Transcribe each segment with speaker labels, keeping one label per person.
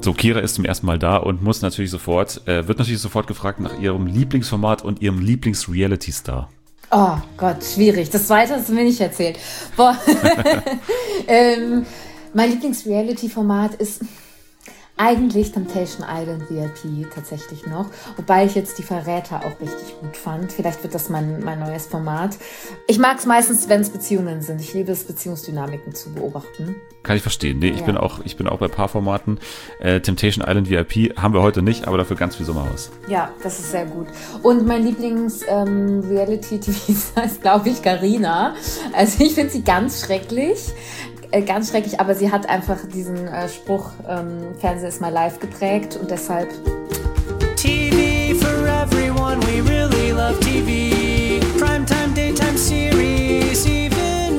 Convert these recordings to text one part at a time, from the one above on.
Speaker 1: So, Kira ist zum ersten Mal da und wird natürlich sofort gefragt nach ihrem Lieblingsformat und ihrem Lieblings-Reality-Star.
Speaker 2: Oh Gott, schwierig. Das Zweite hast du mir nicht erzählt. Boah. Mein Lieblings-Reality-Format ist eigentlich Temptation Island VIP tatsächlich noch. Wobei ich jetzt die Verräter auch richtig gut fand. Vielleicht wird das mein neues Format. Ich mag es meistens, wenn es Beziehungen sind. Ich liebe es, Beziehungsdynamiken zu beobachten.
Speaker 1: Kann ich verstehen. Nee, ich bin auch bei Paarformaten. Temptation Island VIP haben wir heute nicht, aber dafür ganz viel Sommerhaus.
Speaker 2: Ja, das ist sehr gut. Und mein Lieblings-Reality-TV ist, glaube ich, Carina. Also ich finde sie ganz schrecklich. Ganz schrecklich, aber sie hat einfach diesen Spruch, Fernsehen ist mal live geprägt und deshalb
Speaker 3: TV for everyone, we really love TV. Primetime, daytime series, even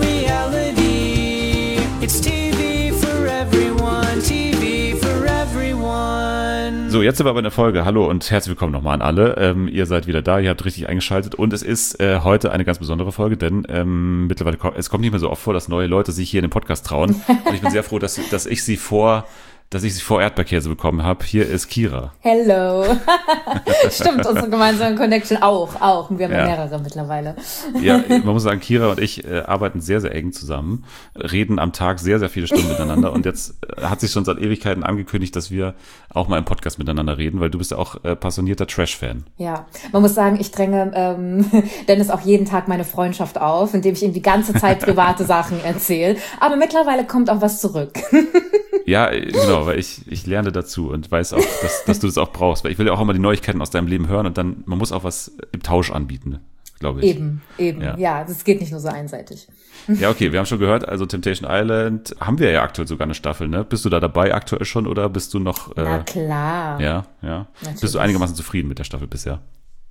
Speaker 3: reality. It's TV for everyone, TV for everyone.
Speaker 1: So, jetzt sind wir aber in der Folge. Hallo und herzlich willkommen nochmal an alle. Ihr seid wieder da, ihr habt richtig eingeschaltet und es ist heute eine ganz besondere Folge, denn mittlerweile es kommt nicht mehr so oft vor, dass neue Leute sich hier in den Podcast trauen. Und ich bin sehr froh, dass ich sie vor Erdbeerkäse bekommen habe. Hier ist Kira.
Speaker 2: Hello. Stimmt, unsere gemeinsame Connection auch. Wir haben ja mehrere mittlerweile.
Speaker 1: Ja, man muss sagen, Kira und ich arbeiten sehr, sehr eng zusammen, reden am Tag sehr, sehr viele Stunden miteinander und jetzt hat sich schon seit Ewigkeiten angekündigt, dass wir auch mal im Podcast miteinander reden, weil du bist ja auch passionierter Trash-Fan.
Speaker 2: Ja, man muss sagen, ich dränge Dennis auch jeden Tag meine Freundschaft auf, indem ich ihm die ganze Zeit private Sachen erzähle. Aber mittlerweile kommt auch was zurück.
Speaker 1: Ja, genau, weil ich lerne dazu und weiß auch, dass du das auch brauchst, weil ich will ja auch immer die Neuigkeiten aus deinem Leben hören und dann, man muss auch was im Tausch anbieten, glaube ich.
Speaker 2: Eben, ja, das geht nicht nur so einseitig.
Speaker 1: Ja, okay, wir haben schon gehört, also Temptation Island haben wir ja aktuell sogar eine Staffel, ne? Bist du da dabei aktuell schon oder bist du noch...
Speaker 2: Na klar.
Speaker 1: Ja. Natürlich. Bist du einigermaßen zufrieden mit der Staffel bisher?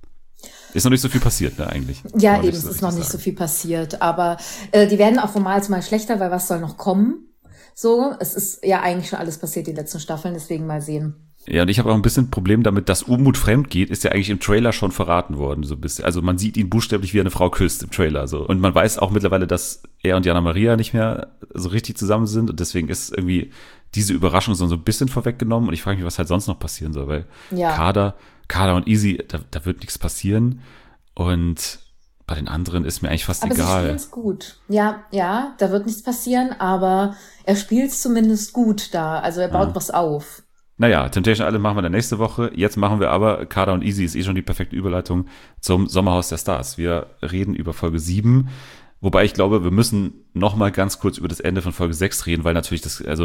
Speaker 1: Ist noch nicht so viel passiert, ne, eigentlich?
Speaker 2: Ja, eben, es ist noch nicht so viel passiert, aber die werden auch von Mal zu Mal schlechter, weil was soll noch kommen? So, es ist ja eigentlich schon alles passiert, die letzten Staffeln, deswegen mal sehen.
Speaker 1: Ja, und ich habe auch ein bisschen ein Problem damit, dass Umut fremd geht, ist ja eigentlich im Trailer schon verraten worden, so ein bisschen. Also man sieht ihn buchstäblich, wie er eine Frau küsst im Trailer, so. Und man weiß auch mittlerweile, dass er und Jana Maria nicht mehr so richtig zusammen sind und deswegen ist irgendwie diese Überraschung so ein bisschen vorweggenommen und ich frage mich, was halt sonst noch passieren soll, weil Kader und Easy, da wird nichts passieren und bei den anderen ist mir eigentlich fast egal.
Speaker 2: Aber sie spielen's gut. Ja, da wird nichts passieren, aber er spielt's zumindest gut da. Also er baut was auf.
Speaker 1: Naja, Temptation Island machen wir dann nächste Woche. Jetzt machen wir aber, Kader und Easy ist schon die perfekte Überleitung zum Sommerhaus der Stars. Wir reden über Folge 7, wobei ich glaube, wir müssen noch mal ganz kurz über das Ende von Folge 6 reden, weil natürlich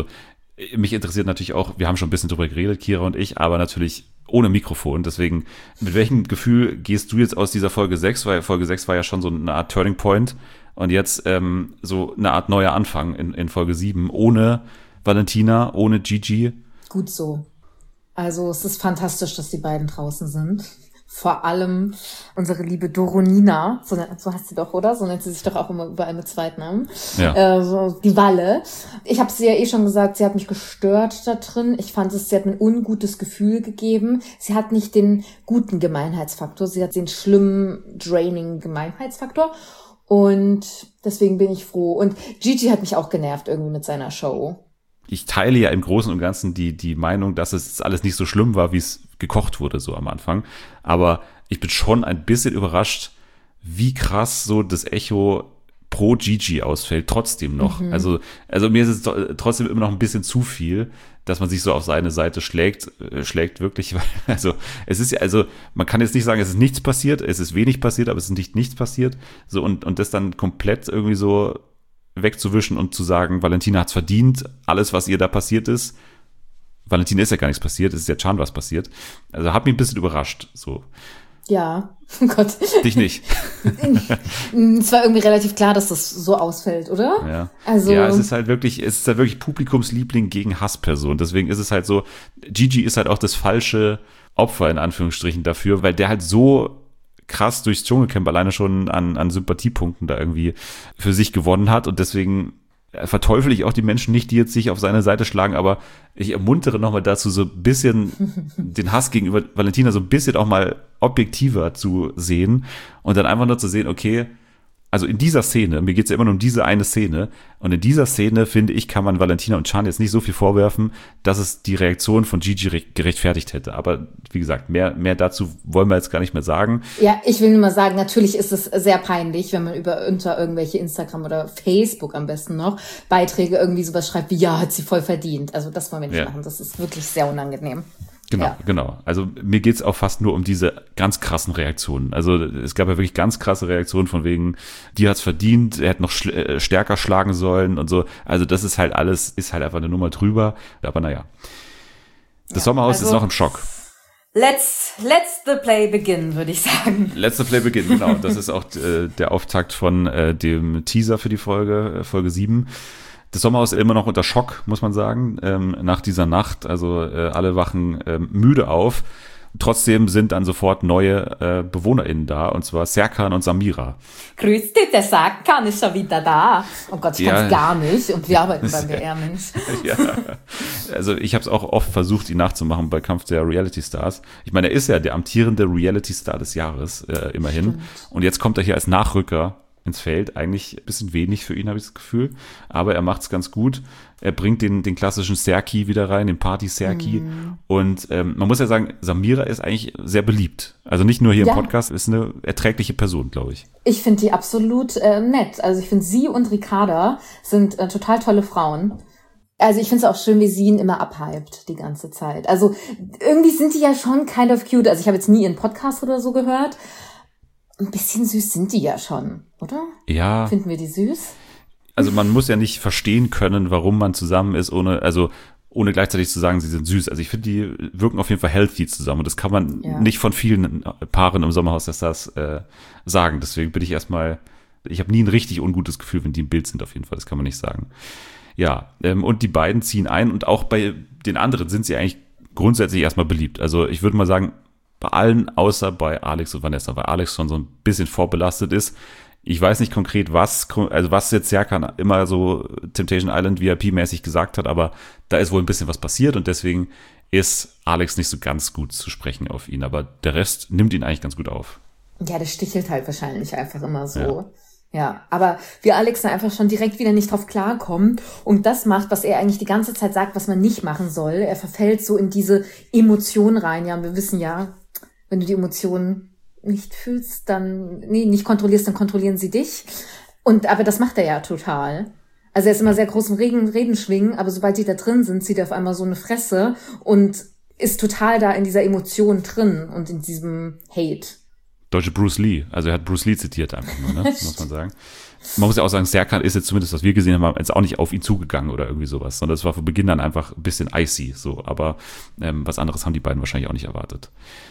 Speaker 1: mich interessiert natürlich auch, wir haben schon ein bisschen drüber geredet, Kira und ich, aber natürlich ohne Mikrofon. Deswegen, mit welchem Gefühl gehst du jetzt aus dieser Folge 6? Weil Folge 6 war ja schon so eine Art Turning Point und jetzt so eine Art neuer Anfang in Folge 7, ohne Valentina, ohne Gigi.
Speaker 2: Gut so. Also es ist fantastisch, dass die beiden draußen sind. Vor allem unsere liebe Doronina, so heißt sie doch, oder? So nennt sie sich doch auch immer überall mit Zweitnamen.
Speaker 1: Ja.
Speaker 2: So die Walle. Ich habe sie ja schon gesagt, sie hat mich gestört da drin. Ich fand sie hat mir ein ungutes Gefühl gegeben. Sie hat nicht den guten Gemeinheitsfaktor, sie hat den schlimmen, draining Gemeinheitsfaktor. Und deswegen bin ich froh. Und Gigi hat mich auch genervt irgendwie mit seiner Show.
Speaker 1: Ich teile ja im Großen und Ganzen die Meinung, dass es alles nicht so schlimm war, wie es gekocht wurde so am Anfang. Aber ich bin schon ein bisschen überrascht, wie krass so das Echo pro Gigi ausfällt, trotzdem noch. Also mir ist es trotzdem immer noch ein bisschen zu viel, dass man sich so auf seine Seite schlägt wirklich. Also es ist ja, also man kann jetzt nicht sagen, es ist nichts passiert, es ist wenig passiert, aber es ist nicht nichts passiert. So und das dann komplett irgendwie so wegzuwischen und zu sagen, Valentina hat's verdient, alles, was ihr da passiert ist. Valentina ist ja gar nichts passiert, es ist ja Can was passiert. Also hat mich ein bisschen überrascht, so.
Speaker 2: Ja, oh Gott.
Speaker 1: Dich nicht.
Speaker 2: Es war irgendwie relativ klar, dass das so ausfällt, oder?
Speaker 1: Ja.
Speaker 2: Also.
Speaker 1: Ja, es ist halt wirklich Publikumsliebling gegen Hassperson. Deswegen ist es halt so, Gigi ist halt auch das falsche Opfer, in Anführungsstrichen, dafür, weil der halt so krass durchs Dschungelcamp alleine schon an Sympathiepunkten da irgendwie für sich gewonnen hat und deswegen verteufel ich auch die Menschen nicht, die jetzt sich auf seine Seite schlagen, aber ich ermuntere nochmal dazu, so ein bisschen den Hass gegenüber Valentina so ein bisschen auch mal objektiver zu sehen und dann einfach nur zu sehen, okay, also in dieser Szene, mir geht's ja immer nur um diese eine Szene, und in dieser Szene, finde ich, kann man Valentina und Can jetzt nicht so viel vorwerfen, dass es die Reaktion von Gigi gerechtfertigt hätte. Aber wie gesagt, mehr dazu wollen wir jetzt gar nicht mehr sagen.
Speaker 2: Ja, ich will nur mal sagen, natürlich ist es sehr peinlich, wenn man unter irgendwelche Instagram oder Facebook am besten noch Beiträge irgendwie sowas schreibt wie, ja, hat sie voll verdient. Also das wollen wir nicht machen. Das ist wirklich sehr unangenehm.
Speaker 1: Genau. Also mir geht's auch fast nur um diese ganz krassen Reaktionen. Also es gab ja wirklich ganz krasse Reaktionen von wegen, die hat's verdient, er hätte noch stärker schlagen sollen und so. Also das ist halt alles, ist halt einfach eine Nummer drüber. Aber naja. Das Sommerhaus ist noch im Schock.
Speaker 2: Let's the play begin, würde ich sagen.
Speaker 1: Let's the play begin, genau. Das ist auch der Auftakt von dem Teaser für die Folge 7. Das Sommerhaus ist immer noch unter Schock, muss man sagen, nach dieser Nacht. Also alle wachen müde auf. Trotzdem sind dann sofort neue BewohnerInnen da, und zwar Serkan und Samira.
Speaker 2: Grüß dich, der Serkan ist schon wieder da. Oh Gott, ich kann's gar nicht. Und wir arbeiten beim BR-Mensch.
Speaker 1: Ja, also ich habe es auch oft versucht, ihn nachzumachen bei Kampf der Reality-Stars. Ich meine, er ist ja der amtierende Reality-Star des Jahres, immerhin. Stimmt. Und jetzt kommt er hier als Nachrücker ins Feld. Eigentlich ein bisschen wenig für ihn, habe ich das Gefühl. Aber er macht's ganz gut. Er bringt den klassischen Serki wieder rein, den Party-Serki. Und man muss ja sagen, Samira ist eigentlich sehr beliebt. Also nicht nur hier im Podcast, ist eine erträgliche Person, glaube ich.
Speaker 2: Ich finde die absolut nett. Also ich finde, sie und Ricarda sind total tolle Frauen. Also ich finde es auch schön, wie sie ihn immer abhypt die ganze Zeit. Also irgendwie sind die ja schon kind of cute. Also ich habe jetzt nie ihren Podcast oder so gehört. Ein bisschen süß sind die ja schon, oder?
Speaker 1: Ja.
Speaker 2: Finden wir die süß?
Speaker 1: Also man muss ja nicht verstehen können, warum man zusammen ist, ohne gleichzeitig zu sagen, sie sind süß. Also ich finde, die wirken auf jeden Fall healthy zusammen. Und das kann man nicht von vielen Paaren im Sommerhaus der Stars sagen. Deswegen bin ich ich habe nie ein richtig ungutes Gefühl, wenn die im Bild sind auf jeden Fall. Das kann man nicht sagen. Ja, und die beiden ziehen ein, und auch bei den anderen sind sie eigentlich grundsätzlich erstmal beliebt. Also ich würde mal sagen, bei allen, außer bei Alex und Vanessa, weil Alex schon so ein bisschen vorbelastet ist. Ich weiß nicht konkret, was jetzt Serkan immer so Temptation Island VIP-mäßig gesagt hat, aber da ist wohl ein bisschen was passiert, und deswegen ist Alex nicht so ganz gut zu sprechen auf ihn, aber der Rest nimmt ihn eigentlich ganz gut auf.
Speaker 2: Ja, das stichelt halt wahrscheinlich einfach immer so. Ja, aber wir Alex da einfach schon direkt wieder nicht drauf klarkommen und das macht, was er eigentlich die ganze Zeit sagt, was man nicht machen soll. Er verfällt so in diese Emotion rein. Ja, und wir wissen ja, wenn du die Emotionen nicht fühlst, dann, nicht kontrollierst, dann kontrollieren sie dich. Aber das macht er ja total. Also er ist immer sehr groß im Reden schwingen, aber sobald die da drin sind, zieht er auf einmal so eine Fresse und ist total da in dieser Emotion drin und in diesem Hate.
Speaker 1: Deutsche Bruce Lee. Also er hat Bruce Lee zitiert einfach nur, ne? Muss man sagen. Man muss ja auch sagen, Serkan ist jetzt zumindest, was wir gesehen haben, jetzt auch nicht auf ihn zugegangen oder irgendwie sowas, sondern es war von Beginn an einfach ein bisschen icy, so. Aber was anderes haben die beiden wahrscheinlich auch nicht erwartet.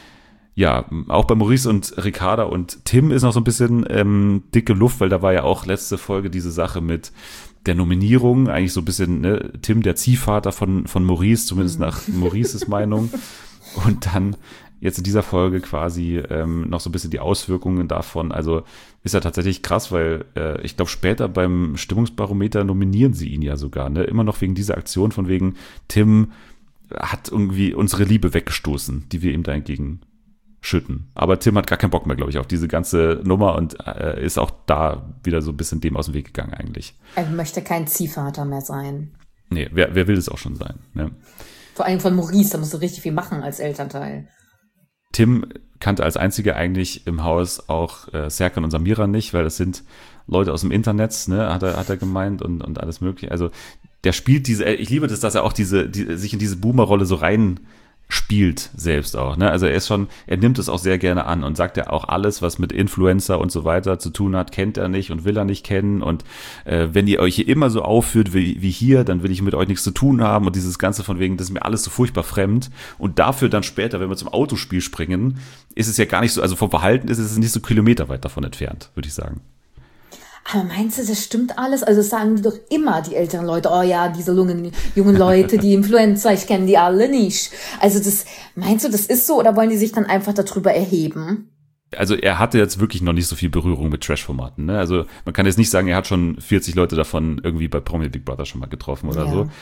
Speaker 1: Ja, auch bei Maurice und Ricarda und Tim ist noch so ein bisschen dicke Luft, weil da war ja auch letzte Folge diese Sache mit der Nominierung, eigentlich so ein bisschen, ne, Tim der Ziehvater von Maurice, zumindest nach Maurices Meinung. Und dann jetzt in dieser Folge quasi noch so ein bisschen die Auswirkungen davon. Also ist ja tatsächlich krass, weil ich glaube, später beim Stimmungsbarometer nominieren sie ihn ja sogar, ne? Immer noch wegen dieser Aktion von wegen, Tim hat irgendwie unsere Liebe weggestoßen, die wir ihm da entgegen schütten. Aber Tim hat gar keinen Bock mehr, glaube ich, auf diese ganze Nummer und ist auch da wieder so ein bisschen dem aus dem Weg gegangen eigentlich.
Speaker 2: Er möchte kein Ziehvater mehr sein.
Speaker 1: Nee, wer will es auch schon sein, ne?
Speaker 2: Vor allem von Maurice, da musst du richtig viel machen als Elternteil.
Speaker 1: Tim kannte als einziger eigentlich im Haus auch Serkan und Samira nicht, weil das sind Leute aus dem Internet, ne, hat er gemeint und alles mögliche. Also der spielt ich liebe das, dass er auch sich in diese Boomer-Rolle so rein spielt selbst auch, ne? Also er nimmt es auch sehr gerne an und sagt ja auch alles, was mit Influencer und so weiter zu tun hat, kennt er nicht und will er nicht kennen und wenn ihr euch hier immer so aufführt wie hier, dann will ich mit euch nichts zu tun haben und dieses Ganze von wegen, das ist mir alles so furchtbar fremd und dafür dann später, wenn wir zum Autospiel springen, ist es ja gar nicht so, also vom Verhalten ist es nicht so kilometerweit davon entfernt, würde ich sagen.
Speaker 2: Aber meinst du, das stimmt alles? Also das sagen die doch immer, die älteren Leute, oh ja, diese jungen Leute, die Influencer, ich kenne die alle nicht. Also meinst du, das ist so oder wollen die sich dann einfach darüber erheben?
Speaker 1: Also er hatte jetzt wirklich noch nicht so viel Berührung mit Trash-Formaten, ne? Also man kann jetzt nicht sagen, er hat schon 40 Leute davon irgendwie bei Promi Big Brother schon mal getroffen oder so.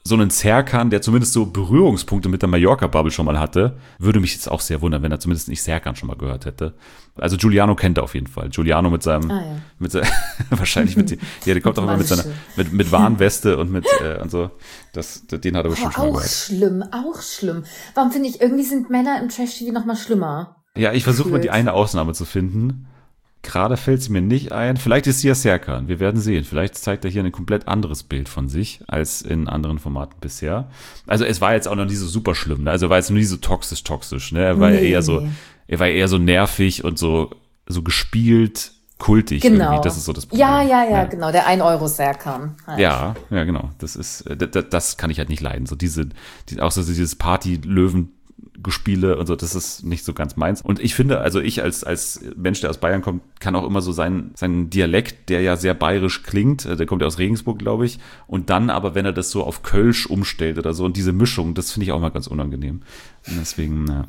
Speaker 1: so einen Serkan, der zumindest so Berührungspunkte mit der Mallorca-Bubble schon mal hatte, würde mich jetzt auch sehr wundern, wenn er zumindest nicht Serkan schon mal gehört hätte. Also Giuliano kennt er auf jeden Fall. Giuliano mit seinem, wahrscheinlich der kommt auch immer mit seiner, mit Warnweste und mit, und so. Den hat er bestimmt schon mal gehört.
Speaker 2: Auch schlimm. Warum finde ich, irgendwie sind Männer im Trash-TV noch mal schlimmer?
Speaker 1: Ja, ich versuche mal die eine Ausnahme zu finden. Gerade fällt sie mir nicht ein. Vielleicht ist sie ja Serkan. Wir werden sehen. Vielleicht zeigt er hier ein komplett anderes Bild von sich als in anderen Formaten bisher. Also es war jetzt auch noch nie so super schlimm. Ne? Also er war jetzt nie so toxisch. Ne? Er war ja eher so nervig und so gespielt, kultig irgendwie. Das ist so das Problem.
Speaker 2: Ja, genau. Der 1€ Serkan. Halt.
Speaker 1: Ja, genau. Das kann ich halt nicht leiden. So auch so dieses Party-Löwen Gespiele und so, das ist nicht so ganz meins. Und ich finde, also ich als Mensch, der aus Bayern kommt, kann auch immer so seinen Dialekt, der ja sehr bayerisch klingt, der kommt ja aus Regensburg, glaube ich, und dann aber, wenn er das so auf Kölsch umstellt oder so und diese Mischung, das finde ich auch mal ganz unangenehm. Und deswegen,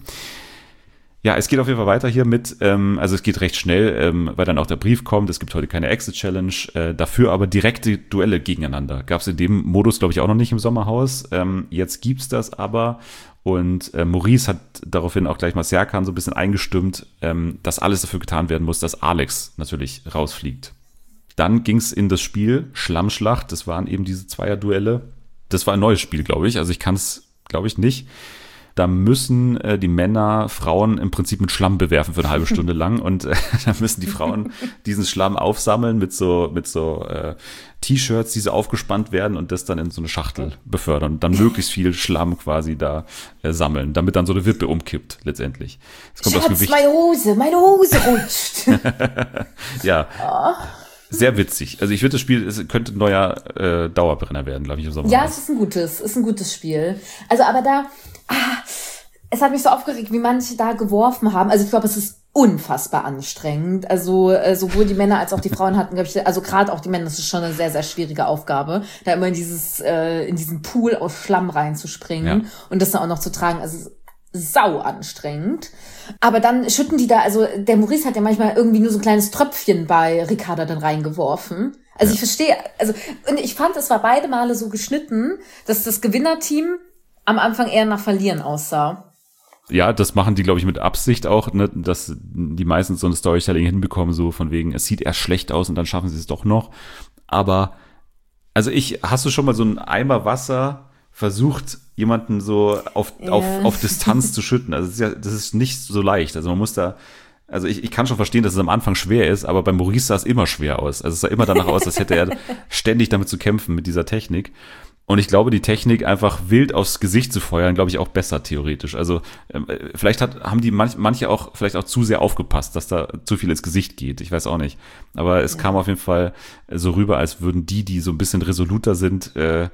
Speaker 1: ja, es geht auf jeden Fall weiter hier mit, also es geht recht schnell, weil dann auch der Brief kommt, es gibt heute keine Exit-Challenge, dafür aber direkte Duelle gegeneinander. Gab es in dem Modus, glaube ich, auch noch nicht im Sommerhaus. Jetzt gibt's das aber. Und Maurice hat daraufhin auch gleich mal Serkan so ein bisschen eingestimmt, dass alles dafür getan werden muss, dass Alex natürlich rausfliegt. Dann ging es in das Spiel Schlammschlacht. Das waren eben diese Zweierduelle. Das war ein neues Spiel, glaube ich. Also ich kann es, glaube ich, nicht. Da müssen die Männer Frauen im Prinzip mit Schlamm bewerfen für eine halbe Stunde lang und da müssen die Frauen diesen Schlamm aufsammeln mit so T-Shirts, die so aufgespannt werden und das dann in so eine Schachtel befördern und dann möglichst viel Schlamm quasi da sammeln, damit dann so eine Wippe umkippt letztendlich. Es kommt
Speaker 2: Schatz,
Speaker 1: aus Gewicht.
Speaker 2: meine Hose rutscht.
Speaker 1: Ja. Sehr witzig. Also ich finde, das Spiel könnte ein neuer Dauerbrenner werden, glaube ich, im Sommer.
Speaker 2: Ja, es ist ein gutes Spiel. Also aber da, es hat mich so aufgeregt, wie manche da geworfen haben. Also ich glaube, es ist unfassbar anstrengend. Also sowohl die Männer als auch die Frauen hatten, glaube ich, also gerade auch die Männer, das ist schon eine sehr, sehr schwierige Aufgabe, da immer in diesen Pool aus Schlamm reinzuspringen und das dann auch noch zu tragen. Also sau anstrengend. Aber dann schütten die da, also der Maurice hat ja manchmal irgendwie nur so ein kleines Tröpfchen bei Ricarda dann reingeworfen. Also ich verstehe, also und ich fand, es war beide Male so geschnitten, dass das Gewinnerteam am Anfang eher nach Verlieren aussah.
Speaker 1: Ja, das machen die, glaube ich, mit Absicht auch, ne, dass die meistens so eine Storytelling hinbekommen, so von wegen, es sieht erst schlecht aus und dann schaffen sie es doch noch. Aber, also hast du schon mal so einen Eimer Wasser versucht, jemanden so auf Distanz zu schütten? Also das ist nicht so leicht. Also man muss da, also ich kann schon verstehen, dass es am Anfang schwer ist, aber bei Maurice sah es immer schwer aus. Also es sah immer danach aus, als hätte er ständig damit zu kämpfen mit dieser Technik. Und ich glaube, die Technik einfach wild aufs Gesicht zu feuern, glaube ich, auch besser theoretisch. Also vielleicht haben die manche auch vielleicht auch zu sehr aufgepasst, dass da zu viel ins Gesicht geht. Ich weiß auch nicht. Aber es kam auf jeden Fall so rüber, als würden die so ein bisschen resoluter sind,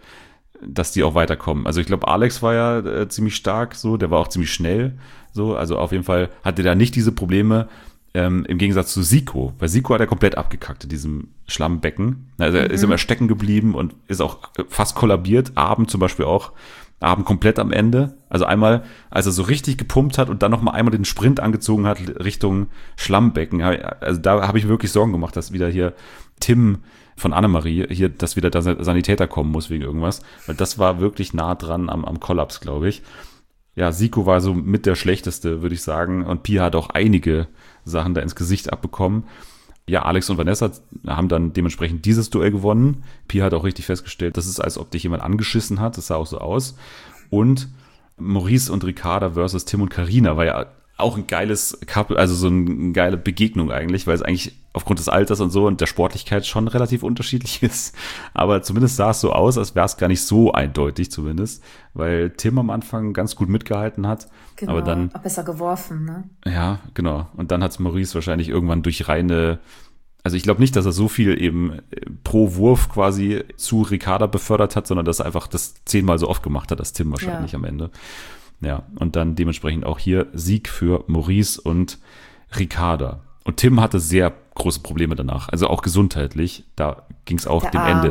Speaker 1: dass die auch weiterkommen. Also ich glaube, Alex war ja ziemlich stark, so, der war auch ziemlich schnell, so. Also auf jeden Fall hatte der nicht diese Probleme. Im Gegensatz zu Zico. Bei Zico hat er komplett abgekackt in diesem Schlammbecken. Also er ist immer stecken geblieben und ist auch fast kollabiert. Abend zum Beispiel auch. Abend komplett am Ende. Also einmal, als er so richtig gepumpt hat und dann noch mal einmal den Sprint angezogen hat Richtung Schlammbecken. Also da habe ich wirklich Sorgen gemacht, dass wieder hier Tim von Annemarie hier, dass wieder der Sanitäter kommen muss wegen irgendwas. Weil das war wirklich nah dran am Kollaps, glaube ich. Ja, Zico war so mit der schlechteste, würde ich sagen. Und Pia hat auch einige Sachen da ins Gesicht abbekommen. Ja, Alex und Vanessa haben dann dementsprechend dieses Duell gewonnen. Pia hat auch richtig festgestellt, das ist, als ob dich jemand angeschissen hat. Das sah auch so aus. Und Maurice und Ricarda versus Tim und Carina war ja auch ein geiles Couple, also so eine geile Begegnung eigentlich, weil es eigentlich aufgrund des Alters und so und der Sportlichkeit schon relativ unterschiedlich ist. Aber zumindest sah es so aus, als wäre es gar nicht so eindeutig zumindest, weil Tim am Anfang ganz gut mitgehalten hat.
Speaker 2: Genau,
Speaker 1: aber dann
Speaker 2: auch besser geworfen, ne?
Speaker 1: Ja, genau. Und dann hat es Maurice wahrscheinlich irgendwann durch reine, also ich glaube nicht, dass er so viel eben pro Wurf quasi zu Ricarda befördert hat, sondern dass er einfach das 10-mal so oft gemacht hat, als Tim wahrscheinlich am Ende. Ja, und dann dementsprechend auch hier Sieg für Maurice und Ricarda. Und Tim hatte sehr große Probleme danach, also auch gesundheitlich. Da ging es auch dem Ende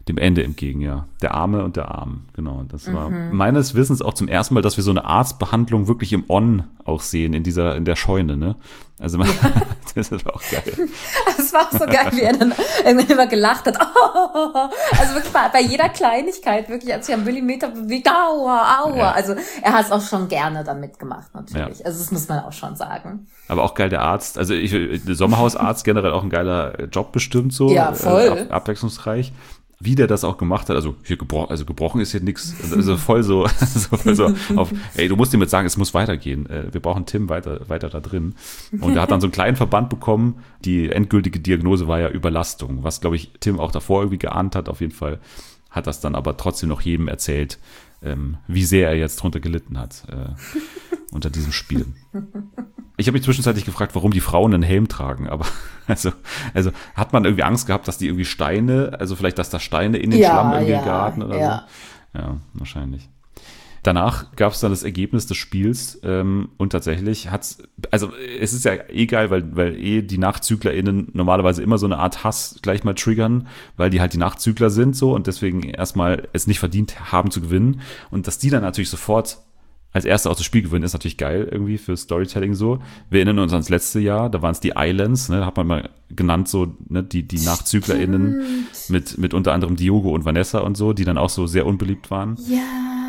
Speaker 1: dem Ende entgegen, ja. Der Arme und der Arm, genau. Das war meines Wissens auch zum ersten Mal, dass wir so eine Arztbehandlung wirklich im On auch sehen, in der Scheune, ne? Also das ist auch geil.
Speaker 2: Das war auch so geil, wie er dann irgendwann immer gelacht hat. Also wirklich bei jeder Kleinigkeit, wirklich, als ich am Millimeter bewegt, aua.
Speaker 1: Ja.
Speaker 2: Also er hat es auch schon gerne dann mitgemacht, natürlich.
Speaker 1: Ja.
Speaker 2: Also das muss man auch schon sagen.
Speaker 1: Aber auch geil, der Arzt, also der Sommerhausarzt generell auch ein geiler Job bestimmt so.
Speaker 2: Ja, voll.
Speaker 1: Abwechslungsreich. Wie der das auch gemacht hat, also hier gebrochen ist hier nichts, also voll so auf, ey, du musst ihm jetzt sagen, es muss weitergehen, wir brauchen Tim weiter da drin. Und er hat dann so einen kleinen Verband bekommen, die endgültige Diagnose war ja Überlastung, was, glaube ich, Tim auch davor irgendwie geahnt hat, auf jeden Fall hat das dann aber trotzdem noch jedem erzählt, wie sehr er jetzt drunter gelitten hat, unter diesem Spiel. Ich habe mich zwischenzeitlich gefragt, warum die Frauen einen Helm tragen, aber also hat man irgendwie Angst gehabt, dass die irgendwie Steine, also vielleicht, dass da Steine in den Schlamm irgendwie geraten oder so? Ja, wahrscheinlich. Danach gab es dann das Ergebnis des Spiels und tatsächlich es ist ja egal, weil die NachzüglerInnen normalerweise immer so eine Art Hass gleich mal triggern, weil die halt die Nachzügler sind so und deswegen erstmal es nicht verdient haben zu gewinnen und dass die dann natürlich sofort als Erster aus dem Spiel gewinnen, ist natürlich geil irgendwie für Storytelling so. Wir erinnern uns ans letzte Jahr, da waren es die Islands, ne, hat man mal genannt so, ne, die NachzüglerInnen mit unter anderem Diogo und Vanessa und so, die dann auch so sehr unbeliebt waren.
Speaker 2: Ja.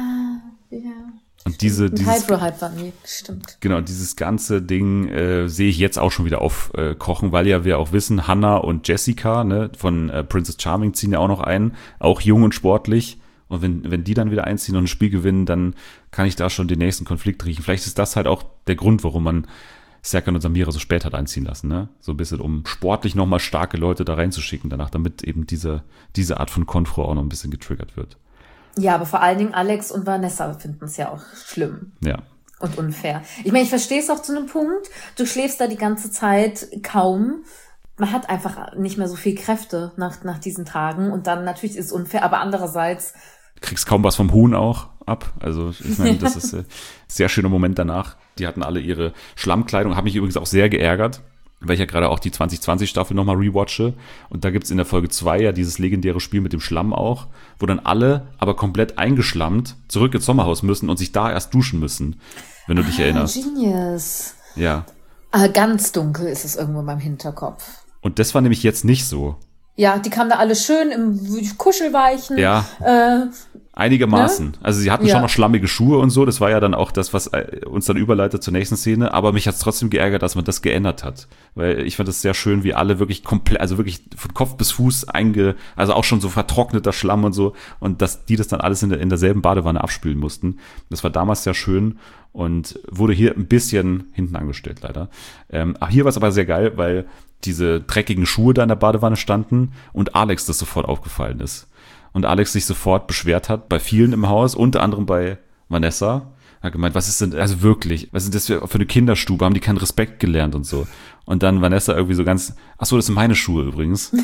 Speaker 1: Und dieses
Speaker 2: Hydro-Hype war nie, stimmt.
Speaker 1: Genau, dieses ganze Ding sehe ich jetzt auch schon wieder aufkochen, weil ja wir auch wissen, Hannah und Jessica, ne, von Princess Charming ziehen ja auch noch ein, auch jung und sportlich. Und wenn die dann wieder einziehen und ein Spiel gewinnen, dann kann ich da schon den nächsten Konflikt riechen. Vielleicht ist das halt auch der Grund, warum man Serkan und Samira so spät hat einziehen lassen, ne? So ein bisschen, um sportlich nochmal starke Leute da reinzuschicken danach, damit eben diese Art von Konfro auch noch ein bisschen getriggert wird.
Speaker 2: Ja, aber vor allen Dingen Alex und Vanessa finden es ja auch schlimm.
Speaker 1: Ja.
Speaker 2: Und unfair. Ich meine, ich verstehe es auch zu einem Punkt. Du schläfst da die ganze Zeit kaum. Man hat einfach nicht mehr so viel Kräfte nach diesen Tagen. Und dann natürlich ist es unfair, aber andererseits
Speaker 1: kriegst kaum was vom Huhn auch ab. Also ich meine, das ist ein sehr schöner Moment danach. Die hatten alle ihre Schlammkleidung. Hat mich übrigens auch sehr geärgert, weil ich ja gerade auch die 2020-Staffel nochmal rewatche. Und da gibt's in der Folge 2 ja dieses legendäre Spiel mit dem Schlamm auch, wo dann alle aber komplett eingeschlammt zurück ins Sommerhaus müssen und sich da erst duschen müssen, wenn du dich erinnerst.
Speaker 2: Genius.
Speaker 1: Ja.
Speaker 2: Ganz dunkel ist es irgendwo in meinem Hinterkopf.
Speaker 1: Und das war nämlich jetzt nicht so.
Speaker 2: Ja, die kamen da alle schön im Kuschelweichen.
Speaker 1: Ja. Einigermaßen. Ne? Also sie hatten schon noch schlammige Schuhe und so. Das war ja dann auch das, was uns dann überleitet zur nächsten Szene. Aber mich hat es trotzdem geärgert, dass man das geändert hat. Weil ich fand es sehr schön, wie alle wirklich komplett, also wirklich von Kopf bis Fuß also auch schon so vertrockneter Schlamm und so. Und dass die das dann alles in derselben Badewanne abspülen mussten. Das war damals sehr schön und wurde hier ein bisschen hinten angestellt, leider. Hier war es aber sehr geil, weil diese dreckigen Schuhe da in der Badewanne standen und Alex das sofort aufgefallen ist. Und Alex sich sofort beschwert hat, bei vielen im Haus, unter anderem bei Vanessa. Er hat gemeint, was ist denn, also wirklich, was ist das für eine Kinderstube? Haben die keinen Respekt gelernt und so? Und dann Vanessa irgendwie so ganz, ach so, das sind meine Schuhe übrigens.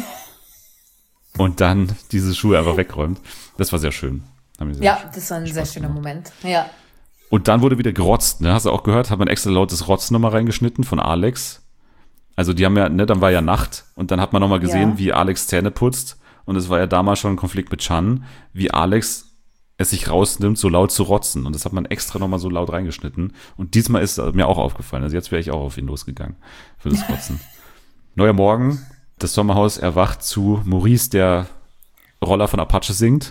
Speaker 1: Und dann diese Schuhe einfach wegräumt. Das war sehr schön.
Speaker 2: Das war ein sehr schöner Moment. Ja.
Speaker 1: Und dann wurde wieder gerotzt, ne? Hast du auch gehört? Hat man extra lautes Rotzen nochmal reingeschnitten von Alex. Also die haben ja, ne, dann war ja Nacht und dann hat man nochmal gesehen, wie Alex Zähne putzt. Und es war ja damals schon ein Konflikt mit Chan, wie Alex es sich rausnimmt, so laut zu rotzen. Und das hat man extra nochmal so laut reingeschnitten. Und diesmal ist mir auch aufgefallen. Also jetzt wäre ich auch auf ihn losgegangen für das Rotzen. Neuer Morgen, das Sommerhaus erwacht zu Maurice, der Roller von Apache singt.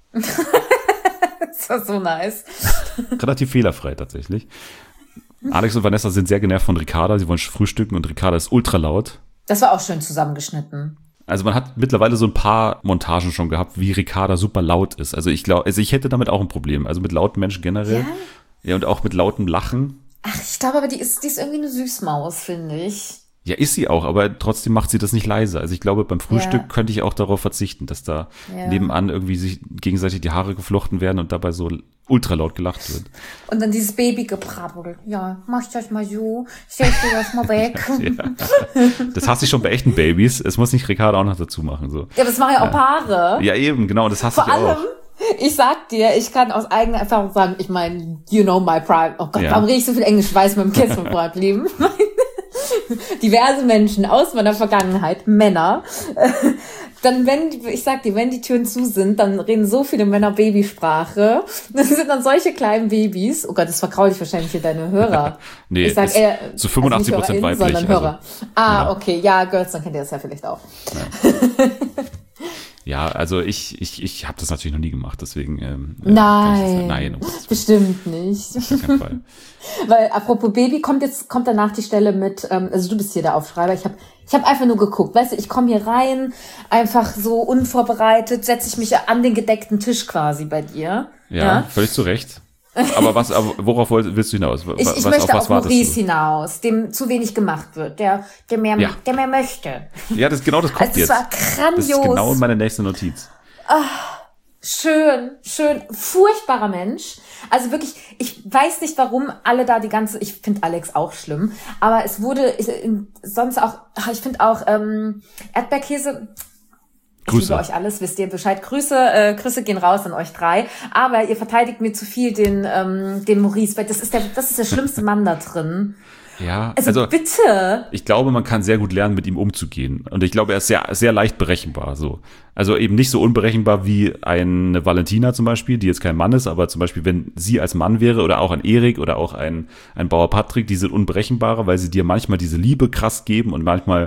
Speaker 2: Das war so nice.
Speaker 1: Relativ fehlerfrei tatsächlich. Alex und Vanessa sind sehr genervt von Ricarda. Sie wollen frühstücken und Ricarda ist ultra laut.
Speaker 2: Das war auch schön zusammengeschnitten.
Speaker 1: Also man hat mittlerweile so ein paar Montagen schon gehabt, wie Ricarda super laut ist. Also ich glaube, ich hätte damit auch ein Problem. Also mit lauten Menschen generell. Ja, und auch mit lautem Lachen.
Speaker 2: Ach, ich glaube aber, die ist irgendwie eine Süßmaus, finde ich.
Speaker 1: Ja, ist sie auch, aber trotzdem macht sie das nicht leise. Also ich glaube, beim Frühstück könnte ich auch darauf verzichten, dass da nebenan irgendwie sich gegenseitig die Haare geflochten werden und dabei so ultra laut gelacht wird.
Speaker 2: Und dann dieses Babygeprabbel. Ja, mach ich euch mal so, stell dir das mal weg.
Speaker 1: Das hasse ich schon bei echten Babys. Es muss nicht Ricarda auch noch dazu machen. So.
Speaker 2: Ja, das machen ja auch Paare.
Speaker 1: Ja, eben, genau, das hasse ich auch.
Speaker 2: Vor allem, ich sag dir, ich kann aus eigener Erfahrung sagen, ich meine, you know my prime. Oh Gott, warum rede ich so viel Englisch? Ich weiß mit dem Kids vom Privatleben. Diverse Menschen aus meiner Vergangenheit, Männer, dann, ich sag dir, wenn die Türen zu sind, dann reden so viele Männer Babysprache. Das sind dann solche kleinen Babys. Oh Gott, das vergraule ich wahrscheinlich für deine Hörer.
Speaker 1: Nee,
Speaker 2: ich sag eher,
Speaker 1: zu 85%
Speaker 2: also
Speaker 1: weiblich.
Speaker 2: Sondern Hörer.
Speaker 1: Ja.
Speaker 2: Okay, ja, Girls, dann kennt ihr das ja vielleicht auch.
Speaker 1: Ja. Ja, also ich habe das natürlich noch nie gemacht, deswegen
Speaker 2: nein, bestimmt nicht.
Speaker 1: Auf keinen Fall.
Speaker 2: Weil apropos Baby, kommt danach die Stelle mit, also du bist hier der Aufschreiber, ich hab einfach nur geguckt, weißt du, ich komme hier rein, einfach so unvorbereitet, setze ich mich an den gedeckten Tisch quasi bei dir.
Speaker 1: Ja, völlig zu Recht. Aber worauf willst du hinaus?
Speaker 2: Ich möchte auf Maurice hinaus, dem zu wenig gemacht wird, der mehr möchte.
Speaker 1: Ja, das kommt
Speaker 2: also
Speaker 1: jetzt.
Speaker 2: Das war grandios.
Speaker 1: Das ist genau meine nächste Notiz.
Speaker 2: Schön, furchtbarer Mensch. Also wirklich, ich weiß nicht, warum alle da ich finde Alex auch schlimm, aber es wurde sonst auch, ich finde auch Erdbeerkäse.
Speaker 1: Grüße.
Speaker 2: Ich liebe euch alles, wisst ihr Bescheid. Grüße gehen raus an euch 3. Aber ihr verteidigt mir zu viel den Maurice, weil das ist der schlimmste Mann da drin.
Speaker 1: Ja,
Speaker 2: also bitte.
Speaker 1: Ich glaube, man kann sehr gut lernen, mit ihm umzugehen. Und ich glaube, er ist sehr, sehr leicht berechenbar. So. Also eben nicht so unberechenbar wie eine Valentina zum Beispiel, die jetzt kein Mann ist, aber zum Beispiel, wenn sie als Mann wäre oder auch ein Erik oder auch ein Bauer Patrick, die sind unberechenbarer, weil sie dir manchmal diese Liebe krass geben und manchmal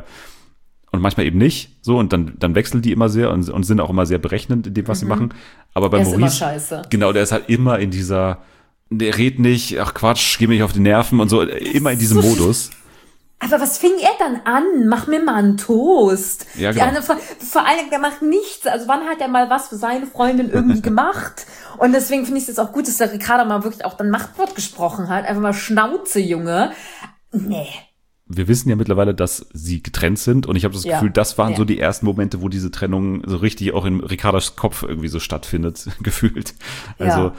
Speaker 1: eben nicht, so, und dann wechseln die immer sehr und sind auch immer sehr berechnend in dem, was sie machen. Aber bei Maurice,
Speaker 2: ist immer scheiße.
Speaker 1: Genau, der ist halt immer in dieser, der redet nicht, ach Quatsch, geh mir nicht auf die Nerven und so, immer in diesem Modus.
Speaker 2: Aber was fing er dann an? Mach mir mal einen Toast.
Speaker 1: Ja, genau.
Speaker 2: Vor allen Dingen, der macht nichts. Also wann hat er mal was für seine Freundin irgendwie gemacht? Und deswegen finde ich es jetzt auch gut, dass der Ricardo mal wirklich auch dann Machtwort gesprochen hat. Einfach mal Schnauze, Junge. Nee.
Speaker 1: Wir wissen ja mittlerweile, dass sie getrennt sind, und ich habe das Gefühl, das waren so die ersten Momente, wo diese Trennung so richtig auch in Ricardos Kopf irgendwie so stattfindet, gefühlt. Also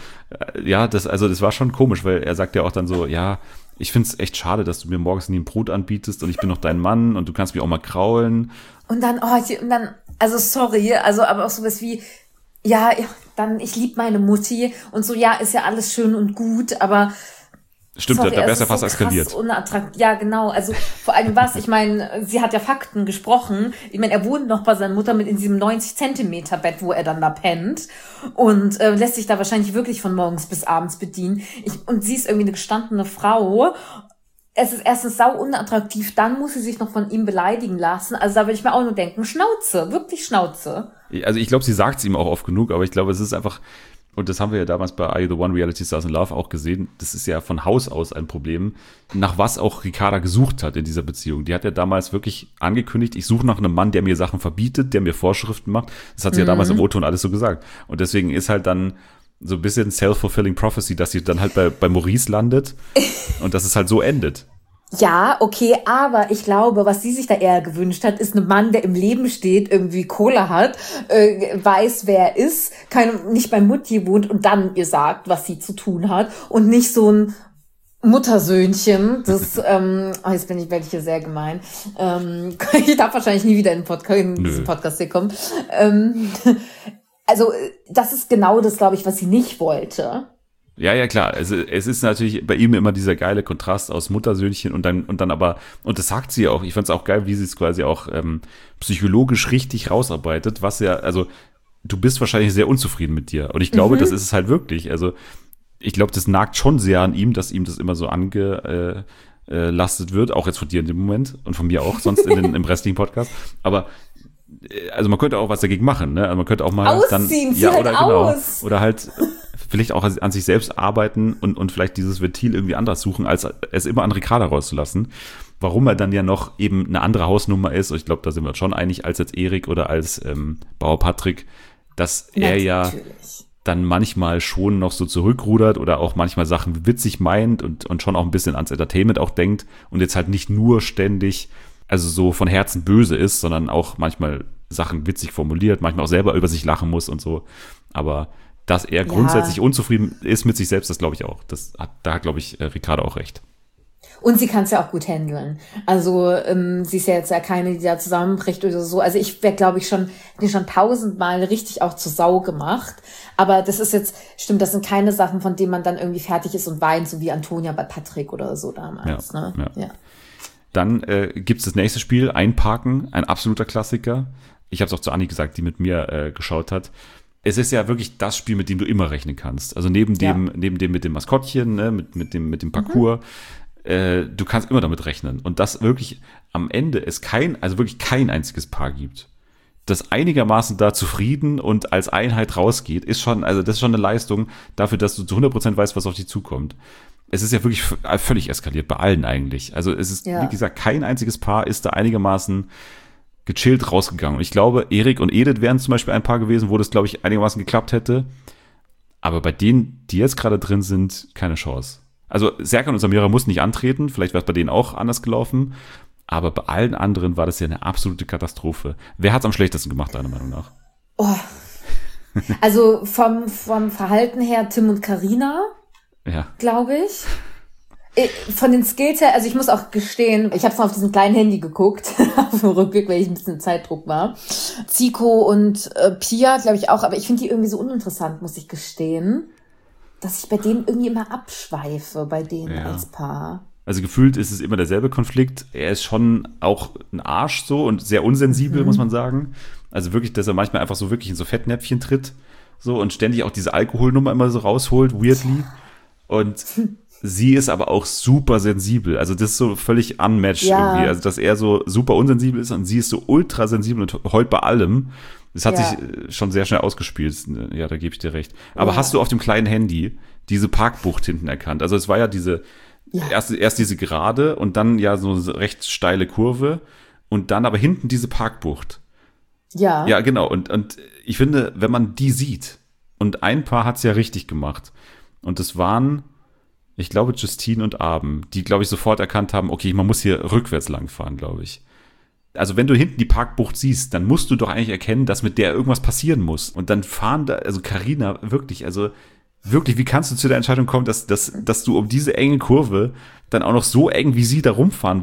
Speaker 1: das war schon komisch, weil er sagt ja auch dann so, ja, ich find's echt schade, dass du mir morgens nie ein Brot anbietest und ich bin noch dein Mann und du kannst mich auch mal kraulen.
Speaker 2: Und dann, also sorry, also aber auch sowas wie, ja, dann ich lieb meine Mutti und so, ja, ist ja alles schön und gut, aber
Speaker 1: stimmt, da wäre es ja fast eskaliert.
Speaker 2: Ja, genau. Also vor allem ich meine, sie hat ja Fakten gesprochen. Ich meine, er wohnt noch bei seiner Mutter in diesem 90-Zentimeter-Bett, wo er dann da pennt und lässt sich da wahrscheinlich wirklich von morgens bis abends bedienen. Und sie ist irgendwie eine gestandene Frau. Es ist erstens sau unattraktiv, dann muss sie sich noch von ihm beleidigen lassen. Also da würde ich mir auch nur denken, Schnauze, wirklich Schnauze.
Speaker 1: Also ich glaube, sie sagt es ihm auch oft genug, aber ich glaube, es ist einfach... Und das haben wir ja damals bei Are You the One Reality Stars in Love auch gesehen. Das ist ja von Haus aus ein Problem, nach was auch Ricarda gesucht hat in dieser Beziehung. Die hat ja damals wirklich angekündigt, ich suche nach einem Mann, der mir Sachen verbietet, der mir Vorschriften macht. Das hat sie ja damals im O-Ton alles so gesagt. Und deswegen ist halt dann so ein bisschen self-fulfilling prophecy, dass sie dann halt bei Maurice landet und dass es halt so endet.
Speaker 2: Ja, okay, aber ich glaube, was sie sich da eher gewünscht hat, ist ein Mann, der im Leben steht, irgendwie Kohle hat, weiß, wer er ist, nicht bei Mutti wohnt und dann ihr sagt, was sie zu tun hat und nicht so ein Muttersöhnchen, das, jetzt bin ich hier sehr gemein, ich darf wahrscheinlich nie wieder in diesen Podcast hier kommen, also das ist genau das, glaube ich, was sie nicht wollte.
Speaker 1: Ja, klar. Also es ist natürlich bei ihm immer dieser geile Kontrast aus Muttersöhnchen und dann aber, und das sagt sie auch, ich fand es auch geil, wie sie es quasi auch psychologisch richtig rausarbeitet, was ja, also du bist wahrscheinlich sehr unzufrieden mit dir. Und ich glaube, das ist es halt wirklich. Also ich glaube, das nagt schon sehr an ihm, dass ihm das immer so angelastet wird, auch jetzt von dir in dem Moment und von mir auch, sonst im restlichen Podcast. Aber also man könnte auch was dagegen machen, ne? Also man könnte auch mal
Speaker 2: ausziehen,
Speaker 1: oder halt vielleicht auch an sich selbst arbeiten und vielleicht dieses Ventil irgendwie anders suchen, als es immer an Ricarda rauszulassen. Warum er dann ja noch eben eine andere Hausnummer ist, und ich glaube, da sind wir uns schon einig, als jetzt Erik oder als Bauer Patrick, dass er ja dann manchmal schon noch so zurückrudert oder auch manchmal Sachen witzig meint und schon auch ein bisschen ans Entertainment auch denkt und jetzt halt nicht nur ständig, also so von Herzen böse ist, sondern auch manchmal Sachen witzig formuliert, manchmal auch selber über sich lachen muss und so. Aber dass er grundsätzlich unzufrieden ist mit sich selbst, das glaube ich auch. Da hat, glaube ich, Ricarda auch recht.
Speaker 2: Und sie kann es ja auch gut handeln. Also sie ist ja jetzt ja keine, die da zusammenbricht oder so. Also ich wäre, glaube ich, schon 1000-mal richtig auch zur Sau gemacht. Aber das ist jetzt, stimmt, das sind keine Sachen, von denen man dann irgendwie fertig ist und weint, so wie Antonia bei Patrick oder so damals. Ja.
Speaker 1: Dann gibt es das nächste Spiel, Einparken, ein absoluter Klassiker. ich habe es auch zu Anni gesagt, die mit mir geschaut hat, es ist ja wirklich das Spiel, mit dem du immer rechnen kannst. Also neben dem mit dem Maskottchen, ne, mit dem Parcours, du kannst immer damit rechnen. Und dass wirklich am Ende es wirklich kein einziges Paar gibt, das einigermaßen da zufrieden und als Einheit rausgeht, das ist schon eine Leistung dafür, dass du zu 100% weißt, was auf dich zukommt. Es ist ja wirklich völlig eskaliert, bei allen eigentlich. Also es ist, wie gesagt, kein einziges Paar ist da einigermaßen gechillt rausgegangen. Und ich glaube, Erik und Edith wären zum Beispiel ein Paar gewesen, wo das, glaube ich, einigermaßen geklappt hätte. Aber bei denen, die jetzt gerade drin sind, keine Chance. Also Serkan und Samira mussten nicht antreten, vielleicht wäre es bei denen auch anders gelaufen. Aber bei allen anderen war das ja eine absolute Katastrophe. Wer hat es am schlechtesten gemacht, deiner Meinung nach?
Speaker 2: Oh. Also vom Verhalten her Tim und Carina, glaube ich. Von den Skills her, also ich muss auch gestehen, ich habe es mal auf diesem kleinen Handy geguckt, auf dem Rückblick, weil ich ein bisschen im Zeitdruck war. Zico und Pia, glaube ich auch, aber ich finde die irgendwie so uninteressant, muss ich gestehen, dass ich bei denen irgendwie immer abschweife, bei denen als Paar.
Speaker 1: Also gefühlt ist es immer derselbe Konflikt. Er ist schon auch ein Arsch so und sehr unsensibel, muss man sagen. Also wirklich, dass er manchmal einfach so wirklich in so Fettnäpfchen tritt so und ständig auch diese Alkoholnummer immer so rausholt, weirdly. Und sie ist aber auch super sensibel. Also das ist so völlig unmatched irgendwie. Also dass er so super unsensibel ist und sie ist so ultra sensibel und heult bei allem. Das hat sich schon sehr schnell ausgespielt. Ja, da gebe ich dir recht. Aber hast du auf dem kleinen Handy diese Parkbucht hinten erkannt? Also es war ja diese erst diese Gerade und dann ja so eine recht steile Kurve und dann aber hinten diese Parkbucht.
Speaker 2: Ja.
Speaker 1: Ja, genau. Und ich finde, wenn man die sieht, und ein Paar hat's ja richtig gemacht. Und das waren, ich glaube, Justine und Abend, die, glaube ich, sofort erkannt haben, okay, man muss hier rückwärts langfahren, glaube ich. Also wenn du hinten die Parkbucht siehst, dann musst du doch eigentlich erkennen, dass mit der irgendwas passieren muss. Und dann fahren da, also Carina, wirklich, wie kannst du zu der Entscheidung kommen, dass du um diese enge Kurve dann auch noch so eng, wie sie da rumfahren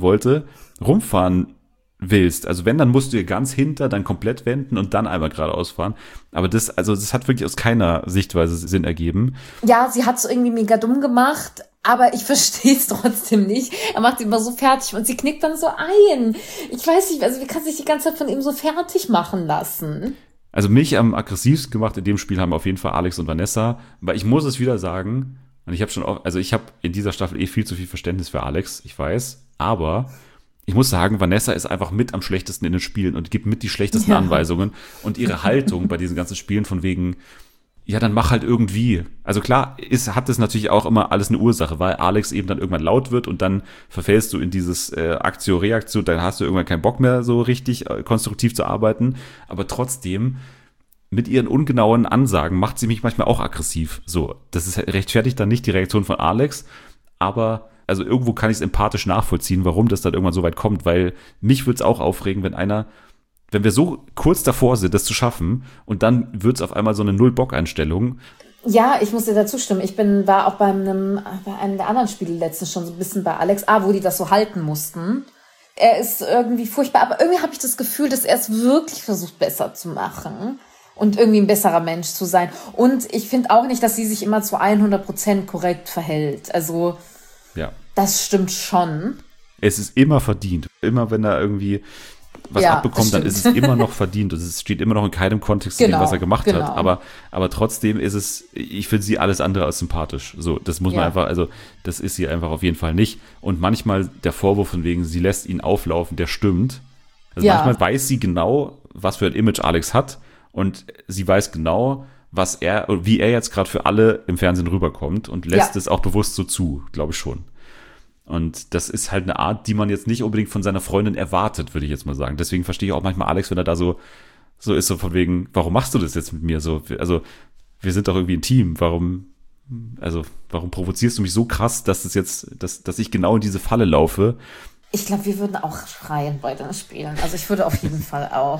Speaker 1: rumfahren willst? Also wenn, dann musst du ihr ganz hinter, dann komplett wenden und dann einmal geradeaus fahren. Aber das hat wirklich aus keiner Sichtweise Sinn ergeben.
Speaker 2: Ja, sie hat es irgendwie mega dumm gemacht, aber ich verstehe es trotzdem nicht. Er macht sie immer so fertig und sie knickt dann so ein. Ich weiß nicht, also wie kann sich die ganze Zeit von ihm so fertig machen lassen?
Speaker 1: Also mich am aggressivsten gemacht in dem Spiel haben auf jeden Fall Alex und Vanessa, weil ich muss es wieder sagen, und ich habe in dieser Staffel viel zu viel Verständnis für Alex, ich weiß, aber ich muss sagen, Vanessa ist einfach mit am schlechtesten in den Spielen und gibt mit die schlechtesten Anweisungen und ihre Haltung bei diesen ganzen Spielen von wegen, ja, dann mach halt irgendwie. Also klar, hat das natürlich auch immer alles eine Ursache, weil Alex eben dann irgendwann laut wird und dann verfällst du in dieses Aktio-Reaktio, dann hast du irgendwann keinen Bock mehr so richtig konstruktiv zu arbeiten, aber trotzdem mit ihren ungenauen Ansagen macht sie mich manchmal auch aggressiv. So, das ist rechtfertigt dann nicht die Reaktion von Alex, aber also irgendwo kann ich es empathisch nachvollziehen, warum das dann irgendwann so weit kommt, weil mich würde es auch aufregen, wenn wir so kurz davor sind, das zu schaffen und dann wird es auf einmal so eine Null-Bock-Einstellung.
Speaker 2: Ja, ich muss dir dazu stimmen. War auch bei einem der anderen Spiele letztens schon so ein bisschen bei Alex, wo die das so halten mussten. Er ist irgendwie furchtbar, aber irgendwie habe ich das Gefühl, dass er es wirklich versucht, besser zu machen und irgendwie ein besserer Mensch zu sein. Und ich finde auch nicht, dass sie sich immer zu 100% korrekt verhält. Also das stimmt schon.
Speaker 1: Es ist immer verdient. Immer wenn er irgendwie was abbekommt, dann ist es immer noch verdient. Und es steht immer noch in keinem Kontext zu dem, was er gemacht hat. Aber trotzdem ist ich finde sie alles andere als sympathisch. So, das muss man einfach, also das ist sie einfach auf jeden Fall nicht. Und manchmal der Vorwurf von wegen, sie lässt ihn auflaufen, der stimmt. Also manchmal weiß sie genau, was für ein Image Alex hat. Und sie weiß genau, wie er jetzt gerade für alle im Fernsehen rüberkommt und lässt es auch bewusst so zu, glaube ich schon. Und das ist halt eine Art, die man jetzt nicht unbedingt von seiner Freundin erwartet, würde ich jetzt mal sagen. Deswegen verstehe ich auch manchmal Alex, wenn er da so ist, so von wegen, warum machst du das jetzt mit mir? So, also, wir sind doch irgendwie ein Team. Warum provozierst du mich so krass, dass ich genau in diese Falle laufe?
Speaker 2: Ich glaube, wir würden auch schreien bei den Spielen. Also ich würde auf jeden Fall auch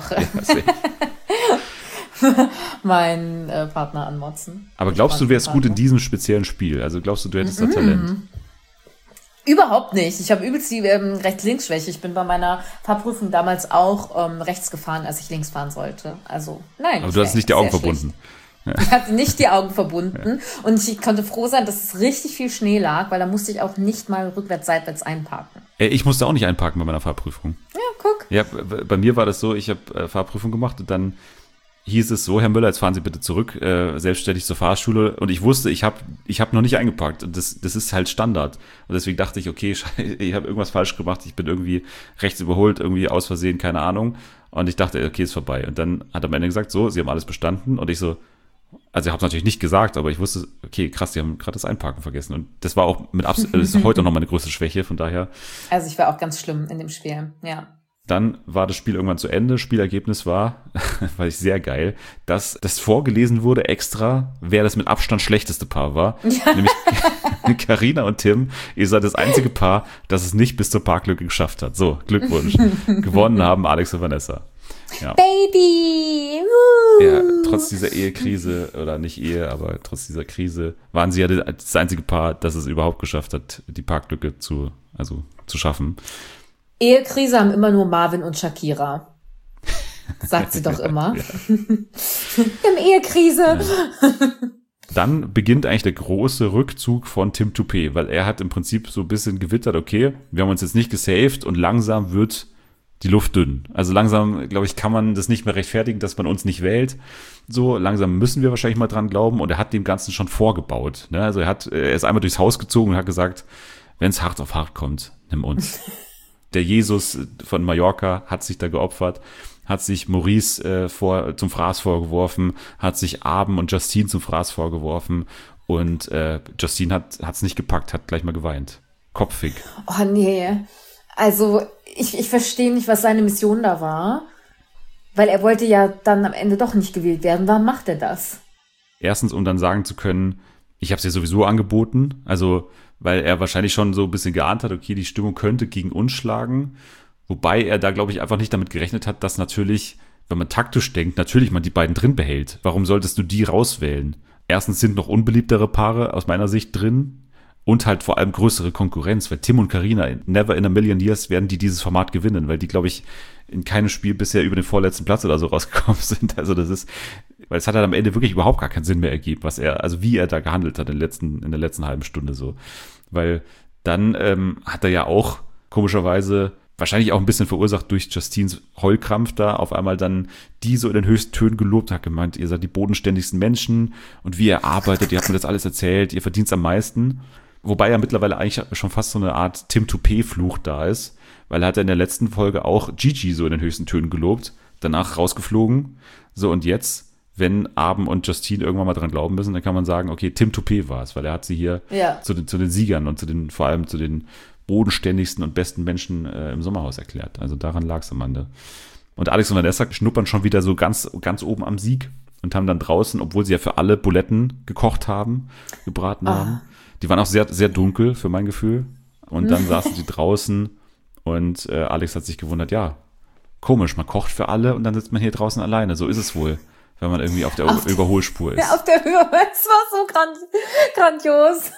Speaker 2: meinen Partner anmotzen.
Speaker 1: Aber glaubst du wärst gut in diesem speziellen Spiel? Also glaubst du hättest da Talent?
Speaker 2: Überhaupt nicht. Ich habe übelst die Rechts-Links-Schwäche. Ich bin bei meiner Fahrprüfung damals auch rechts gefahren, als ich links fahren sollte. Also, nein.
Speaker 1: Aber du hast nicht die Augen verbunden.
Speaker 2: Ich hatte nicht die Augen verbunden. Und ich konnte froh sein, dass es richtig viel Schnee lag, weil da musste ich auch nicht mal rückwärts, seitwärts einparken.
Speaker 1: Ich musste auch nicht einparken bei meiner Fahrprüfung.
Speaker 2: Ja, guck.
Speaker 1: Ja, bei mir war das so, ich habe Fahrprüfung gemacht und dann hieß es so, Herr Müller, jetzt fahren Sie bitte zurück, selbstständig zur Fahrschule. Und ich wusste, ich hab noch nicht eingeparkt. Und das ist halt Standard. Und deswegen dachte ich, okay, ich habe irgendwas falsch gemacht. Ich bin irgendwie rechts überholt, irgendwie aus Versehen, keine Ahnung. Und ich dachte, okay, ist vorbei. Und dann hat er am Ende gesagt, so, Sie haben alles bestanden. Und ich so, also ich habe es natürlich nicht gesagt, aber ich wusste, okay, krass, die haben gerade das Einparken vergessen. Und das war auch das ist heute noch meine größte Schwäche, von daher.
Speaker 2: Also ich war auch ganz schlimm in dem Spiel, ja.
Speaker 1: Dann war das Spiel irgendwann zu Ende. Spielergebnis war sehr geil, dass das vorgelesen wurde extra, wer das mit Abstand schlechteste Paar war. Ja. Nämlich Carina und Tim. Ihr seid das einzige Paar, das es nicht bis zur Parklücke geschafft hat. So, Glückwunsch. Gewonnen haben Alex und Vanessa. Ja.
Speaker 2: Baby! Woo.
Speaker 1: Ja, trotz dieser Ehekrise, oder nicht Ehe, aber trotz dieser Krise, waren sie ja das einzige Paar, das es überhaupt geschafft hat, die Parklücke zu schaffen.
Speaker 2: Ehekrise haben immer nur Marvin und Shakira. Sagt sie doch immer. Ja. Wir haben Ehekrise.
Speaker 1: Ja. Dann beginnt eigentlich der große Rückzug von Tim Toupé, weil er hat im Prinzip so ein bisschen gewittert, okay, wir haben uns jetzt nicht gesaved und langsam wird die Luft dünn. Also langsam, glaube ich, kann man das nicht mehr rechtfertigen, dass man uns nicht wählt. So, langsam müssen wir wahrscheinlich mal dran glauben und er hat dem Ganzen schon vorgebaut. Ne? Also er ist einmal durchs Haus gezogen und hat gesagt, wenn es hart auf hart kommt, nimm uns. Der Jesus von Mallorca hat sich da geopfert, hat sich Maurice zum Fraß vorgeworfen, hat sich Abend und Justine zum Fraß vorgeworfen und Justine hat's nicht gepackt, hat gleich mal geweint. Kopfig.
Speaker 2: Oh nee, also ich verstehe nicht, was seine Mission da war, weil er wollte ja dann am Ende doch nicht gewählt werden. Warum macht er das?
Speaker 1: Erstens, um dann sagen zu können, ich habe es dir sowieso angeboten, also weil er wahrscheinlich schon so ein bisschen geahnt hat, okay, die Stimmung könnte gegen uns schlagen, wobei er da, glaube ich, einfach nicht damit gerechnet hat, dass natürlich, wenn man taktisch denkt, natürlich man die beiden drin behält. Warum solltest du die rauswählen? Erstens sind noch unbeliebtere Paare aus meiner Sicht drin und halt vor allem größere Konkurrenz, weil Tim und Carina, never in a million years werden die dieses Format gewinnen, weil die, glaube ich, in keinem Spiel bisher über den vorletzten Platz oder so rausgekommen sind. Also das ist, weil es hat halt am Ende wirklich überhaupt gar keinen Sinn mehr ergeben, wie er da gehandelt hat in der letzten halben Stunde so. Weil dann hat er ja auch komischerweise wahrscheinlich auch ein bisschen verursacht durch Justines Heulkrampf da, auf einmal dann die so in den höchsten Tönen gelobt, hat gemeint, ihr seid die bodenständigsten Menschen und wie ihr arbeitet, ihr habt mir das alles erzählt, ihr verdient am meisten. Wobei ja mittlerweile eigentlich schon fast so eine Art Tim Toupé-Fluch da ist, weil er hat ja in der letzten Folge auch Gigi so in den höchsten Tönen gelobt, danach rausgeflogen. So, und jetzt, wenn Abend und Justine irgendwann mal dran glauben müssen, dann kann man sagen, okay, Tim Toupé war es, weil er hat sie hier zu den Siegern und vor allem zu den bodenständigsten und besten Menschen im Sommerhaus erklärt. Also daran lag es am Ende. Und Alex und Vanessa schnuppern schon wieder so ganz, ganz oben am Sieg und haben dann draußen, obwohl sie ja für alle Buletten gekocht haben, gebraten haben. Die waren auch sehr, sehr dunkel für mein Gefühl. Und dann saßen sie draußen und Alex hat sich gewundert, ja, komisch, man kocht für alle und dann sitzt man hier draußen alleine. So ist es wohl, wenn man irgendwie auf der Überholspur ist.
Speaker 2: Ja, auf der Höhe, es war so grandios.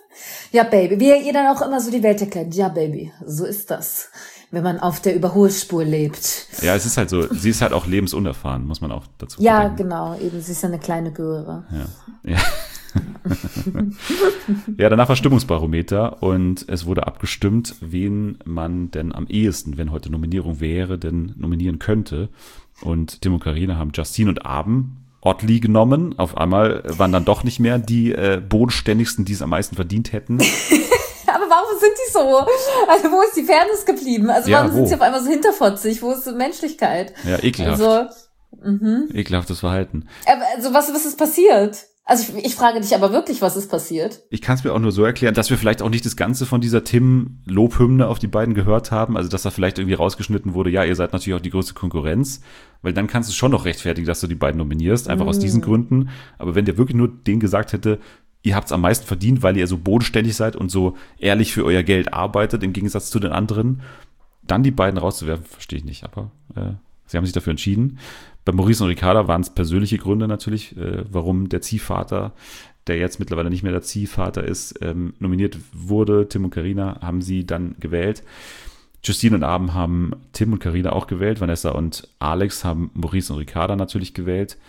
Speaker 2: Ja, Baby, wie ihr dann auch immer so die Welt erklärt. Ja, Baby, so ist das, wenn man auf der Überholspur lebt.
Speaker 1: Ja, es ist halt so, sie ist halt auch lebensunerfahren, muss man auch dazu sagen.
Speaker 2: Ja, genau, eben, sie ist ja eine kleine Göre.
Speaker 1: Ja. Ja, danach war Stimmungsbarometer und es wurde abgestimmt, wen man denn am ehesten, wenn heute Nominierung wäre, denn nominieren könnte. Und Tim und Carina haben Justine und Abend Oddly genommen. Auf einmal waren dann doch nicht mehr die bodenständigsten, die es am meisten verdient hätten.
Speaker 2: Aber warum sind die so? Also wo ist die Fairness geblieben? Also warum sind sie auf einmal so hinterfotzig? Wo ist die Menschlichkeit?
Speaker 1: Ja, ekelhaft. Ekelhaftes Verhalten.
Speaker 2: Also was ist passiert? Also ich frage dich aber wirklich, was ist passiert?
Speaker 1: Ich kann es mir auch nur so erklären, dass wir vielleicht auch nicht das Ganze von dieser Tim-Lobhymne auf die beiden gehört haben. Also dass da vielleicht irgendwie rausgeschnitten wurde, ja, ihr seid natürlich auch die größte Konkurrenz. Weil dann kannst du schon noch rechtfertigen, dass du die beiden nominierst, einfach aus diesen Gründen. Aber wenn der wirklich nur denen gesagt hätte, ihr habt es am meisten verdient, weil ihr so bodenständig seid und so ehrlich für euer Geld arbeitet, im Gegensatz zu den anderen, dann die beiden rauszuwerfen, verstehe ich nicht. Aber sie haben sich dafür entschieden. Bei Maurice und Ricarda waren es persönliche Gründe natürlich, warum der Ziehvater, der jetzt mittlerweile nicht mehr der Ziehvater ist, nominiert wurde. Tim und Carina haben sie dann gewählt. Justine und Abend haben Tim und Carina auch gewählt. Vanessa und Alex haben Maurice und Ricarda natürlich gewählt.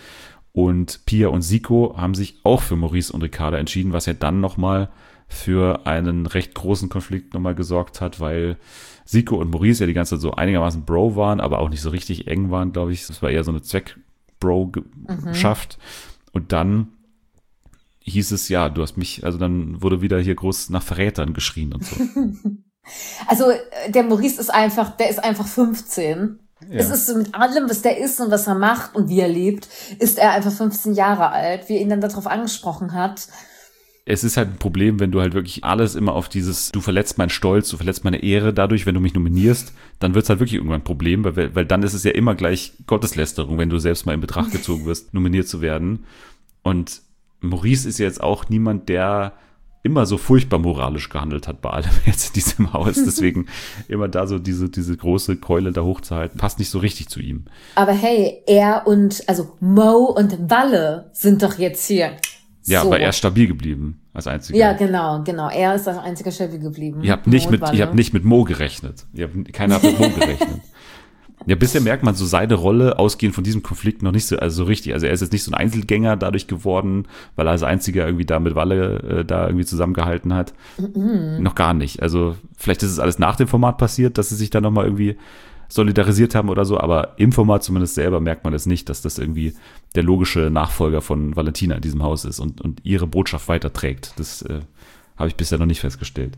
Speaker 1: Und Pia und Siko haben sich auch für Maurice und Ricarda entschieden, was ja dann nochmal für einen recht großen Konflikt nochmal gesorgt hat, weil Siko und Maurice ja die ganze Zeit so einigermaßen Bro waren, aber auch nicht so richtig eng waren, glaube ich. Das war eher so eine Zweck-Bro-Schaft. Und dann hieß es, ja, du hast mich, also dann wurde wieder hier groß nach Verrätern geschrien und so.
Speaker 2: Also der Maurice ist einfach 15. Ja. Es ist so mit allem, was der ist und was er macht und wie er lebt, ist er einfach 15 Jahre alt, wie er ihn dann darauf angesprochen hat.
Speaker 1: Es ist halt ein Problem, wenn du halt wirklich alles immer auf dieses, du verletzt meinen Stolz, du verletzt meine Ehre dadurch, wenn du mich nominierst, dann wird es halt wirklich irgendwann ein Problem, weil dann ist es ja immer gleich Gotteslästerung, wenn du selbst mal in Betracht gezogen wirst, nominiert zu werden. Und Maurice ist ja jetzt auch niemand, der immer so furchtbar moralisch gehandelt hat bei allem jetzt in diesem Haus. Deswegen immer da so diese große Keule da hochzuhalten, passt nicht so richtig zu ihm.
Speaker 2: Aber hey, also Mo und Walle sind doch jetzt hier.
Speaker 1: Ja, aber er ist stabil geblieben als einziger.
Speaker 2: Ja, genau. Er ist als einziger stabil geblieben.
Speaker 1: Ihr habt nicht mit Mo gerechnet. Keiner hat mit Mo gerechnet. Ja, bisher merkt man so seine Rolle, ausgehend von diesem Konflikt, noch nicht so richtig. Also er ist jetzt nicht so ein Einzelgänger dadurch geworden, weil er als einziger irgendwie da mit Walle da irgendwie zusammengehalten hat. Noch gar nicht. Also vielleicht ist es alles nach dem Format passiert, dass sie sich da nochmal irgendwie solidarisiert haben oder so, aber im Format zumindest selber merkt man es nicht, dass das irgendwie der logische Nachfolger von Valentina in diesem Haus ist und ihre Botschaft weiterträgt. Das habe ich bisher noch nicht festgestellt.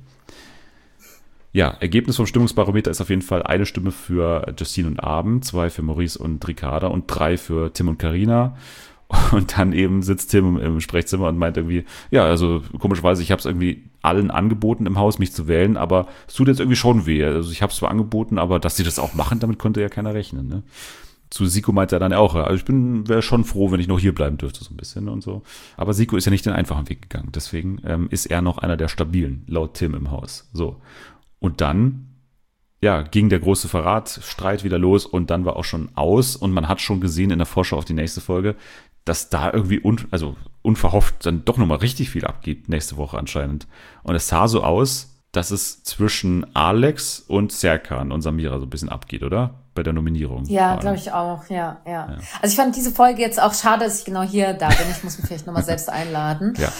Speaker 1: Ja, Ergebnis vom Stimmungsbarometer ist auf jeden Fall 1 Stimme für Justine und Abend, 2 für Maurice und Ricarda und 3 für Tim und Carina. Und dann eben sitzt Tim im Sprechzimmer und meint irgendwie, ja, also komischerweise, ich habe es irgendwie allen angeboten im Haus, mich zu wählen, aber es tut jetzt irgendwie schon weh. Also ich habe es zwar angeboten, aber dass sie das auch machen, damit konnte ja keiner rechnen. Ne? Zu Siko meint er dann auch, also ich wäre schon froh, wenn ich noch hier bleiben dürfte, so ein bisschen und so. Aber Siko ist ja nicht den einfachen Weg gegangen. Deswegen ist er noch einer der Stabilen, laut Tim im Haus. So. Und dann, ja, ging der große Verratstreit wieder los und dann war auch schon aus und man hat schon gesehen in der Vorschau auf die nächste Folge, dass da irgendwie unverhofft dann doch nochmal richtig viel abgeht nächste Woche anscheinend. Und es sah so aus, dass es zwischen Alex und Serkan und Samira so ein bisschen abgeht, oder? Bei der Nominierung.
Speaker 2: Ja, glaube ich auch, ja. Also ich fand diese Folge jetzt auch schade, dass ich genau hier da bin. Ich muss mich vielleicht nochmal selbst einladen. Ja.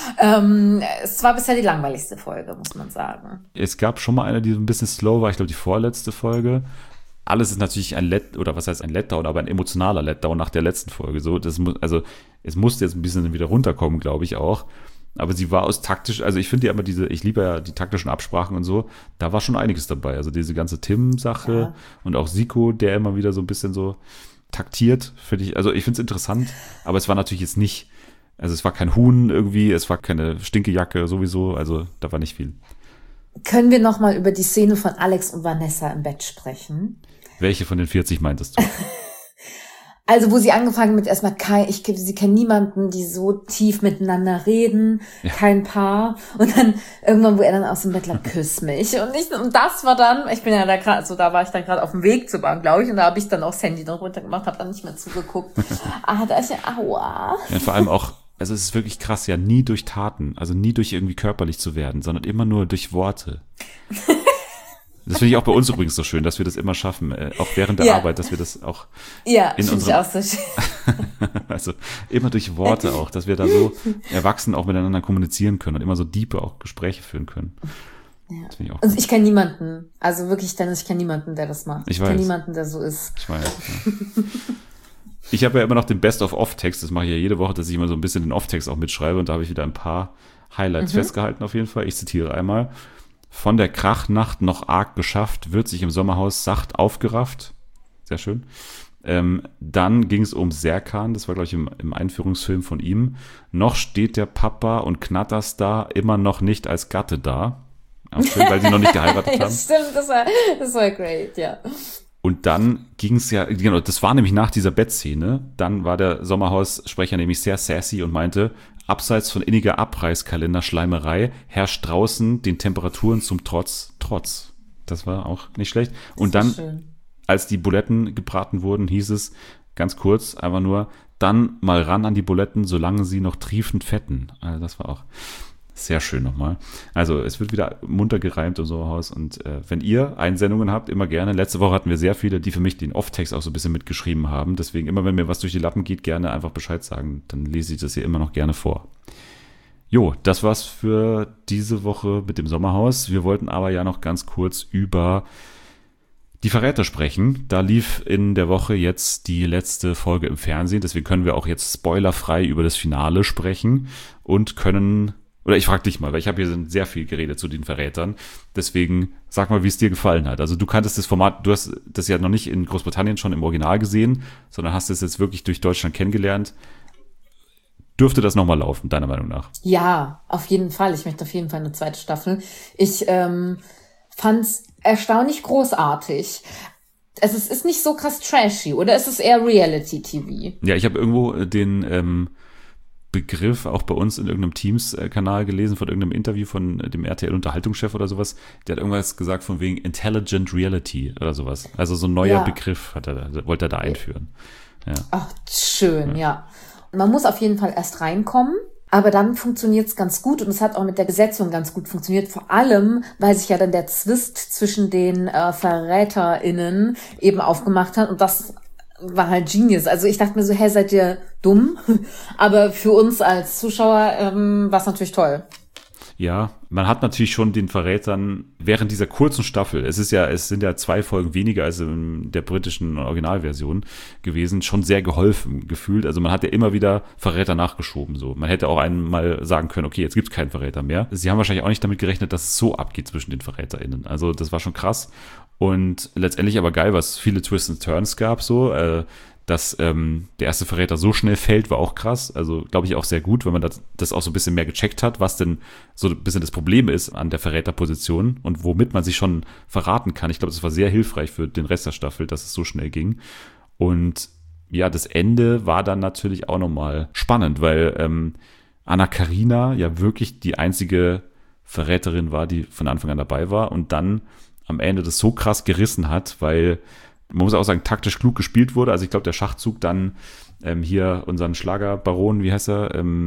Speaker 2: Es war bisher die langweiligste Folge, muss man sagen. Es
Speaker 1: gab schon mal eine, die so ein bisschen slow war. Ich glaube, die vorletzte Folge. Alles ist natürlich ein Letdown, aber ein emotionaler Letdown nach der letzten Folge. So, es musste jetzt ein bisschen wieder runterkommen, glaube ich auch. Aber sie war also ich finde ja immer ich liebe ja die taktischen Absprachen und so, da war schon einiges dabei. Also diese ganze Tim-Sache und auch Siko, der immer wieder so ein bisschen so taktiert, finde ich. Also ich finde es interessant, aber es war natürlich jetzt nicht, also es war kein Huhn irgendwie, es war keine Stinkejacke sowieso, also da war nicht viel.
Speaker 2: Können wir nochmal über die Szene von Alex und Vanessa im Bett sprechen?
Speaker 1: Welche von den 40 meintest du?
Speaker 2: Also, wo sie angefangen mit erstmal sie kennen niemanden, die so tief miteinander reden, kein Paar. Und dann irgendwann, wo er dann aus dem Bett lag, küss mich. Und das war dann, ich bin ja da gerade, also da war ich dann gerade auf dem Weg zur Bahn, glaube ich, und da habe ich dann auch das Handy noch runtergemacht, habe dann nicht mehr zugeguckt. Da ist ja, aua. Ja,
Speaker 1: vor allem auch, also es ist wirklich krass, ja, nie durch Taten, also nie durch irgendwie körperlich zu werden, sondern immer nur durch Worte. Das finde ich auch bei uns übrigens so schön, dass wir das immer schaffen, auch während der Arbeit, dass wir das auch in unserem... auch so schön. Also immer durch Worte auch, dass wir da so erwachsen auch miteinander kommunizieren können und immer so diepe auch Gespräche führen können.
Speaker 2: Ja. Das finde ich auch also ich kenne niemanden, also wirklich, Dennis, ich kenne niemanden, der das macht. Ich kenne niemanden, der so ist.
Speaker 1: Ich weiß, ja. Ich habe ja immer noch den Best-of-Off-Text, das mache ich ja jede Woche, dass ich immer so ein bisschen den Off-Text auch mitschreibe und da habe ich wieder ein paar Highlights festgehalten auf jeden Fall. Ich zitiere einmal: Von der Krachnacht noch arg geschafft, wird sich im Sommerhaus sacht aufgerafft. Sehr schön. Dann ging es um Serkan, das war, glaube ich, im Einführungsfilm von ihm. Noch steht der Papa und Knatterstar immer noch nicht als Gatte da. Auch schön, weil sie noch nicht geheiratet haben.
Speaker 2: Stimmt, das war great, ja.
Speaker 1: Und dann ging es ja, genau, das war nämlich nach dieser Bettszene, dann war der Sommerhaussprecher nämlich sehr sassy und meinte, abseits von inniger Abreißkalender-Schleimerei herrscht draußen den Temperaturen zum Trotz. Das war auch nicht schlecht. Und dann, als die Buletten gebraten wurden, hieß es ganz kurz einfach nur, dann mal ran an die Buletten, solange sie noch triefend fetten. Also das war auch Sehr schön nochmal. Also es wird wieder munter gereimt im Sommerhaus und wenn ihr Einsendungen habt, immer gerne. Letzte Woche hatten wir sehr viele, die für mich den Off-Text auch so ein bisschen mitgeschrieben haben. Deswegen immer, wenn mir was durch die Lappen geht, gerne einfach Bescheid sagen. Dann lese ich das hier immer noch gerne vor. Jo, das war's für diese Woche mit dem Sommerhaus. Wir wollten aber ja noch ganz kurz über die Verräter sprechen. Da lief in der Woche jetzt die letzte Folge im Fernsehen. Deswegen können wir auch jetzt spoilerfrei über das Finale sprechen und können... Oder ich frage dich mal, weil ich habe hier sehr viel geredet zu den Verrätern. Deswegen sag mal, wie es dir gefallen hat. Also du kanntest das Format, du hast das ja noch nicht in Großbritannien schon im Original gesehen, sondern hast es jetzt wirklich durch Deutschland kennengelernt. Dürfte das nochmal laufen, deiner Meinung nach?
Speaker 2: Ja, auf jeden Fall. Ich möchte auf jeden Fall eine zweite Staffel. Ich fand's erstaunlich großartig. Es ist nicht so krass trashy, oder ist es eher Reality-TV?
Speaker 1: Ja, ich habe irgendwo den Begriff auch bei uns in irgendeinem Teams-Kanal gelesen, von irgendeinem Interview von dem RTL-Unterhaltungschef oder sowas. Der hat irgendwas gesagt von wegen Intelligent Reality oder sowas. Also so ein neuer Begriff wollte er da einführen. Ja.
Speaker 2: Ach, schön, ja. Man muss auf jeden Fall erst reinkommen, aber dann funktioniert's ganz gut und es hat auch mit der Besetzung ganz gut funktioniert. Vor allem, weil sich ja dann der Zwist zwischen den VerräterInnen eben aufgemacht hat und das war halt genius. Also ich dachte mir so, hey, seid ihr dumm? Aber für uns als Zuschauer war es natürlich toll.
Speaker 1: Ja, man hat natürlich schon den Verrätern während dieser kurzen Staffel, es sind ja 2 Folgen weniger als in der britischen Originalversion gewesen, schon sehr geholfen gefühlt. Also man hat ja immer wieder Verräter nachgeschoben. So, man hätte auch einmal sagen können, okay, jetzt gibt's keinen Verräter mehr. Sie haben wahrscheinlich auch nicht damit gerechnet, dass es so abgeht zwischen den VerräterInnen. Also das war schon krass. Und letztendlich aber geil, was viele Twists and Turns gab, so, dass der erste Verräter so schnell fällt, war auch krass. Also glaube ich auch sehr gut, wenn man das auch so ein bisschen mehr gecheckt hat, was denn so ein bisschen das Problem ist an der Verräterposition und womit man sich schon verraten kann. Ich glaube, das war sehr hilfreich für den Rest der Staffel, dass es so schnell ging. Und ja, das Ende war dann natürlich auch nochmal spannend, weil Anna-Karina ja wirklich die einzige Verräterin war, die von Anfang an dabei war und dann am Ende das so krass gerissen hat, weil man muss auch sagen, taktisch klug gespielt wurde. Also ich glaube, der Schachzug dann hier unseren Schlagerbaron, wie heißt er?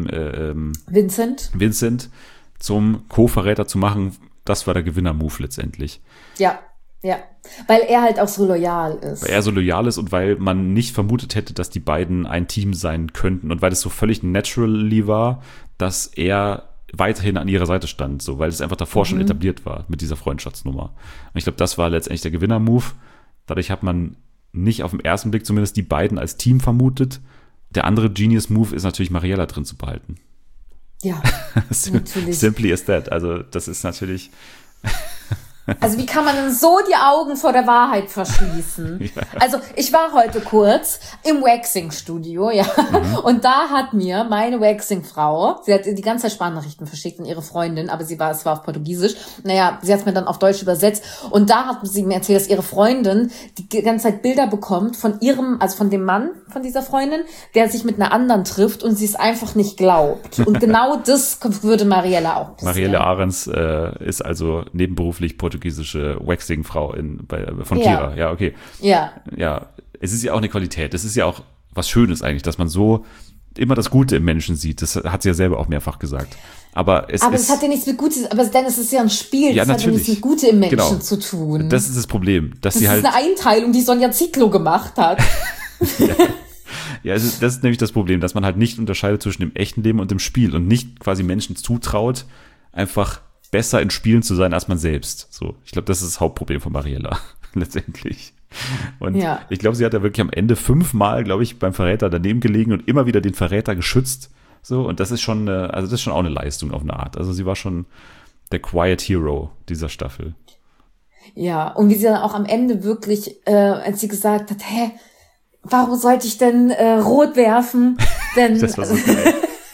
Speaker 1: Vincent zum Co-Verräter zu machen, das war der Gewinner-Move letztendlich.
Speaker 2: Ja, weil er halt auch so loyal ist.
Speaker 1: Weil er so loyal ist und weil man nicht vermutet hätte, dass die beiden ein Team sein könnten und weil es so völlig naturally war, dass er weiterhin an ihrer Seite stand, so, weil es einfach davor schon etabliert war mit dieser Freundschaftsnummer. Und ich glaube, das war letztendlich der Gewinner-Move. Dadurch hat man nicht auf den ersten Blick zumindest die beiden als Team vermutet. Der andere Genius-Move ist natürlich Mariella drin zu behalten.
Speaker 2: Ja, natürlich.
Speaker 1: Simply as that. Also das ist natürlich...
Speaker 2: Also wie kann man denn so die Augen vor der Wahrheit verschließen? Ja. Also ich war heute kurz im Waxing-Studio, ja, und da hat mir meine Waxing-Frau, sie hat die ganze Zeit Sprachnachrichten verschickt an ihre Freundin, aber es war auf Portugiesisch. Naja, sie hat es mir dann auf Deutsch übersetzt und da hat sie mir erzählt, dass ihre Freundin die ganze Zeit Bilder bekommt von von dem Mann von dieser Freundin, der sich mit einer anderen trifft und sie es einfach nicht glaubt. Und genau das würde Mariella auch passieren.
Speaker 1: Marielle Ahrens ist also nebenberuflich portugiesische Waxing-Frau von Kira. Ja, okay.
Speaker 2: Ja.
Speaker 1: Ja, es ist ja auch eine Qualität. Es ist ja auch was Schönes eigentlich, dass man so immer das Gute im Menschen sieht. Das hat sie ja selber auch mehrfach gesagt. Aber es
Speaker 2: hat ja nichts mit Gutes, aber dann ist es ja ein Spiel.
Speaker 1: Ja,
Speaker 2: das hat ja nichts mit Gute im Menschen zu tun.
Speaker 1: Das ist das Problem. Das ist
Speaker 2: eine Einteilung, die Sonja Zietlow gemacht hat.
Speaker 1: Ja, das ist nämlich das Problem, dass man halt nicht unterscheidet zwischen dem echten Leben und dem Spiel und nicht quasi Menschen zutraut, einfach besser in Spielen zu sein als man selbst. So, ich glaube, das ist das Hauptproblem von Mariella letztendlich. Und ich glaube, sie hat da wirklich am Ende 5-mal, glaube ich, beim Verräter daneben gelegen und immer wieder den Verräter geschützt. So, und das ist schon, das ist schon auch eine Leistung auf eine Art. Also sie war schon der Quiet Hero dieser Staffel.
Speaker 2: Ja, und wie sie dann auch am Ende wirklich, als sie gesagt hat, warum sollte ich denn rot werfen? Denn
Speaker 1: das war so geil.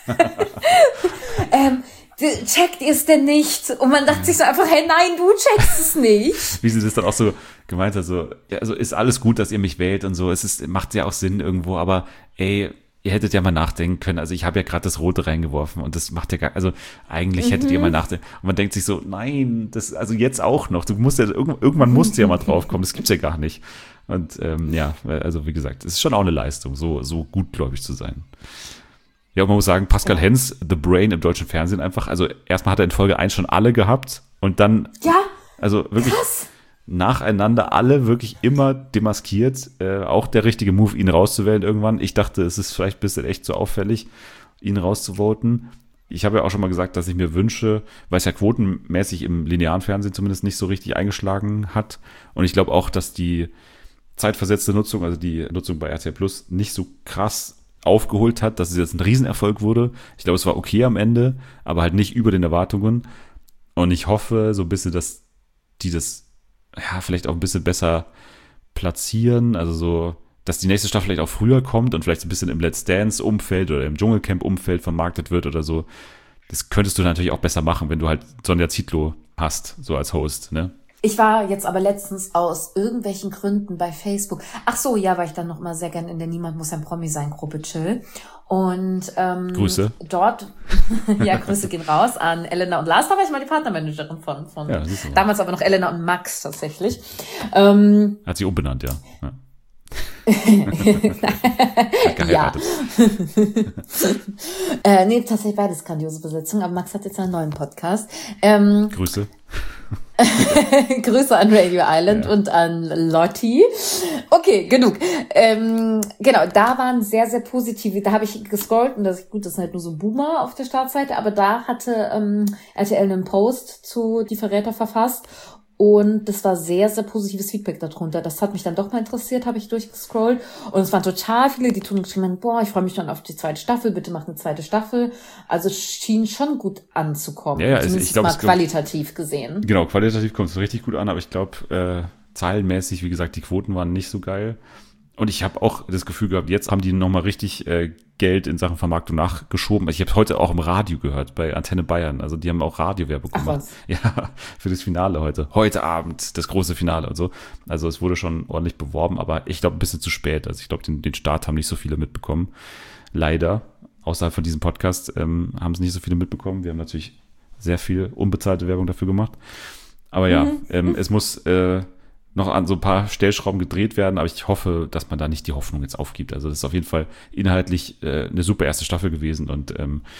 Speaker 2: checkt ihr es denn nicht? Und man dachte sich so einfach, nein, du checkst es nicht.
Speaker 1: Wie sie das dann auch so gemeint hat, so, ja, also ist alles gut, dass ihr mich wählt und so, macht ja auch Sinn irgendwo, aber ihr hättet ja mal nachdenken können, also ich habe ja gerade das Rote reingeworfen und das macht ja also eigentlich hättet ihr mal nachdenken. Und man denkt sich so, nein, also jetzt auch noch, du musst ja, irgendwann musst du ja mal drauf kommen, das gibt's ja gar nicht. Und also wie gesagt, es ist schon auch eine Leistung, so gutgläubig zu sein. Ja, und man muss sagen, Pascal Hens, The Brain im deutschen Fernsehen einfach, also erstmal hat er in Folge 1 schon alle gehabt und dann, also wirklich nacheinander alle wirklich immer demaskiert, auch der richtige Move, ihn rauszuwählen irgendwann. Ich dachte, es ist vielleicht ein bisschen echt so auffällig, ihn rauszuvoten. Ich habe ja auch schon mal gesagt, dass ich mir wünsche, weil es ja quotenmäßig im linearen Fernsehen zumindest nicht so richtig eingeschlagen hat. Und ich glaube auch, dass die zeitversetzte Nutzung, also die Nutzung bei RTL Plus, nicht so krass aufgeholt hat, dass es jetzt ein Riesenerfolg wurde. Ich glaube, es war okay am Ende, aber halt nicht über den Erwartungen. Und ich hoffe so ein bisschen, dass die das vielleicht auch ein bisschen besser platzieren. Also so, dass die nächste Staffel vielleicht auch früher kommt und vielleicht so ein bisschen im Let's Dance-Umfeld oder im Dschungelcamp-Umfeld vermarktet wird oder so. Das könntest du natürlich auch besser machen, wenn du halt Sonja Zietlow hast, so als Host, ne?
Speaker 2: Ich war jetzt aber letztens aus irgendwelchen Gründen bei Facebook. Ach so, ja, weil ich dann noch mal sehr gern in der Niemand muss ein Promi sein Gruppe chill. Und
Speaker 1: Grüße.
Speaker 2: Dort, Grüße gehen raus an Elena und Lars. Da war ich mal die Partnermanagerin von damals aber noch Elena und Max tatsächlich.
Speaker 1: Hat sie umbenannt, ja. Hat geheiratet.
Speaker 2: Nee, tatsächlich beides grandiose Besetzung, aber Max hat jetzt einen neuen Podcast.
Speaker 1: Grüße.
Speaker 2: Grüße an Radio Island und an Lotti. Okay, genug. Genau, da waren sehr, sehr positive, da habe ich gescrollt und das ist halt nur so Boomer auf der Startseite, aber da hatte RTL einen Post zu Die Verräter verfasst und das war sehr, sehr positives Feedback darunter. Das hat mich dann doch mal interessiert, habe ich durchgescrollt. Und es waren total viele, die tun geschrieben, ich freue mich schon auf die zweite Staffel, bitte macht eine zweite Staffel. Also es schien schon gut anzukommen.
Speaker 1: Ja, ich glaube,
Speaker 2: qualitativ gesehen.
Speaker 1: Genau, qualitativ kommt es richtig gut an, aber ich glaube, zahlenmäßig, wie gesagt, die Quoten waren nicht so geil. Und ich habe auch das Gefühl gehabt, jetzt haben die nochmal richtig Geld in Sachen Vermarktung nachgeschoben. Ich habe heute auch im Radio gehört, bei Antenne Bayern. Also die haben auch Radiowerbung gemacht.
Speaker 2: Was?
Speaker 1: Ja, für das Finale heute. Heute Abend, das große Finale und so. Also es wurde schon ordentlich beworben, aber ich glaube ein bisschen zu spät. Also ich glaube, den Start haben nicht so viele mitbekommen. Leider, außerhalb von diesem Podcast haben es nicht so viele mitbekommen. Wir haben natürlich sehr viel unbezahlte Werbung dafür gemacht. Aber ja, es muss noch an so ein paar Stellschrauben gedreht werden, aber ich hoffe, dass man da nicht die Hoffnung jetzt aufgibt. Also das ist auf jeden Fall inhaltlich eine super erste Staffel gewesen und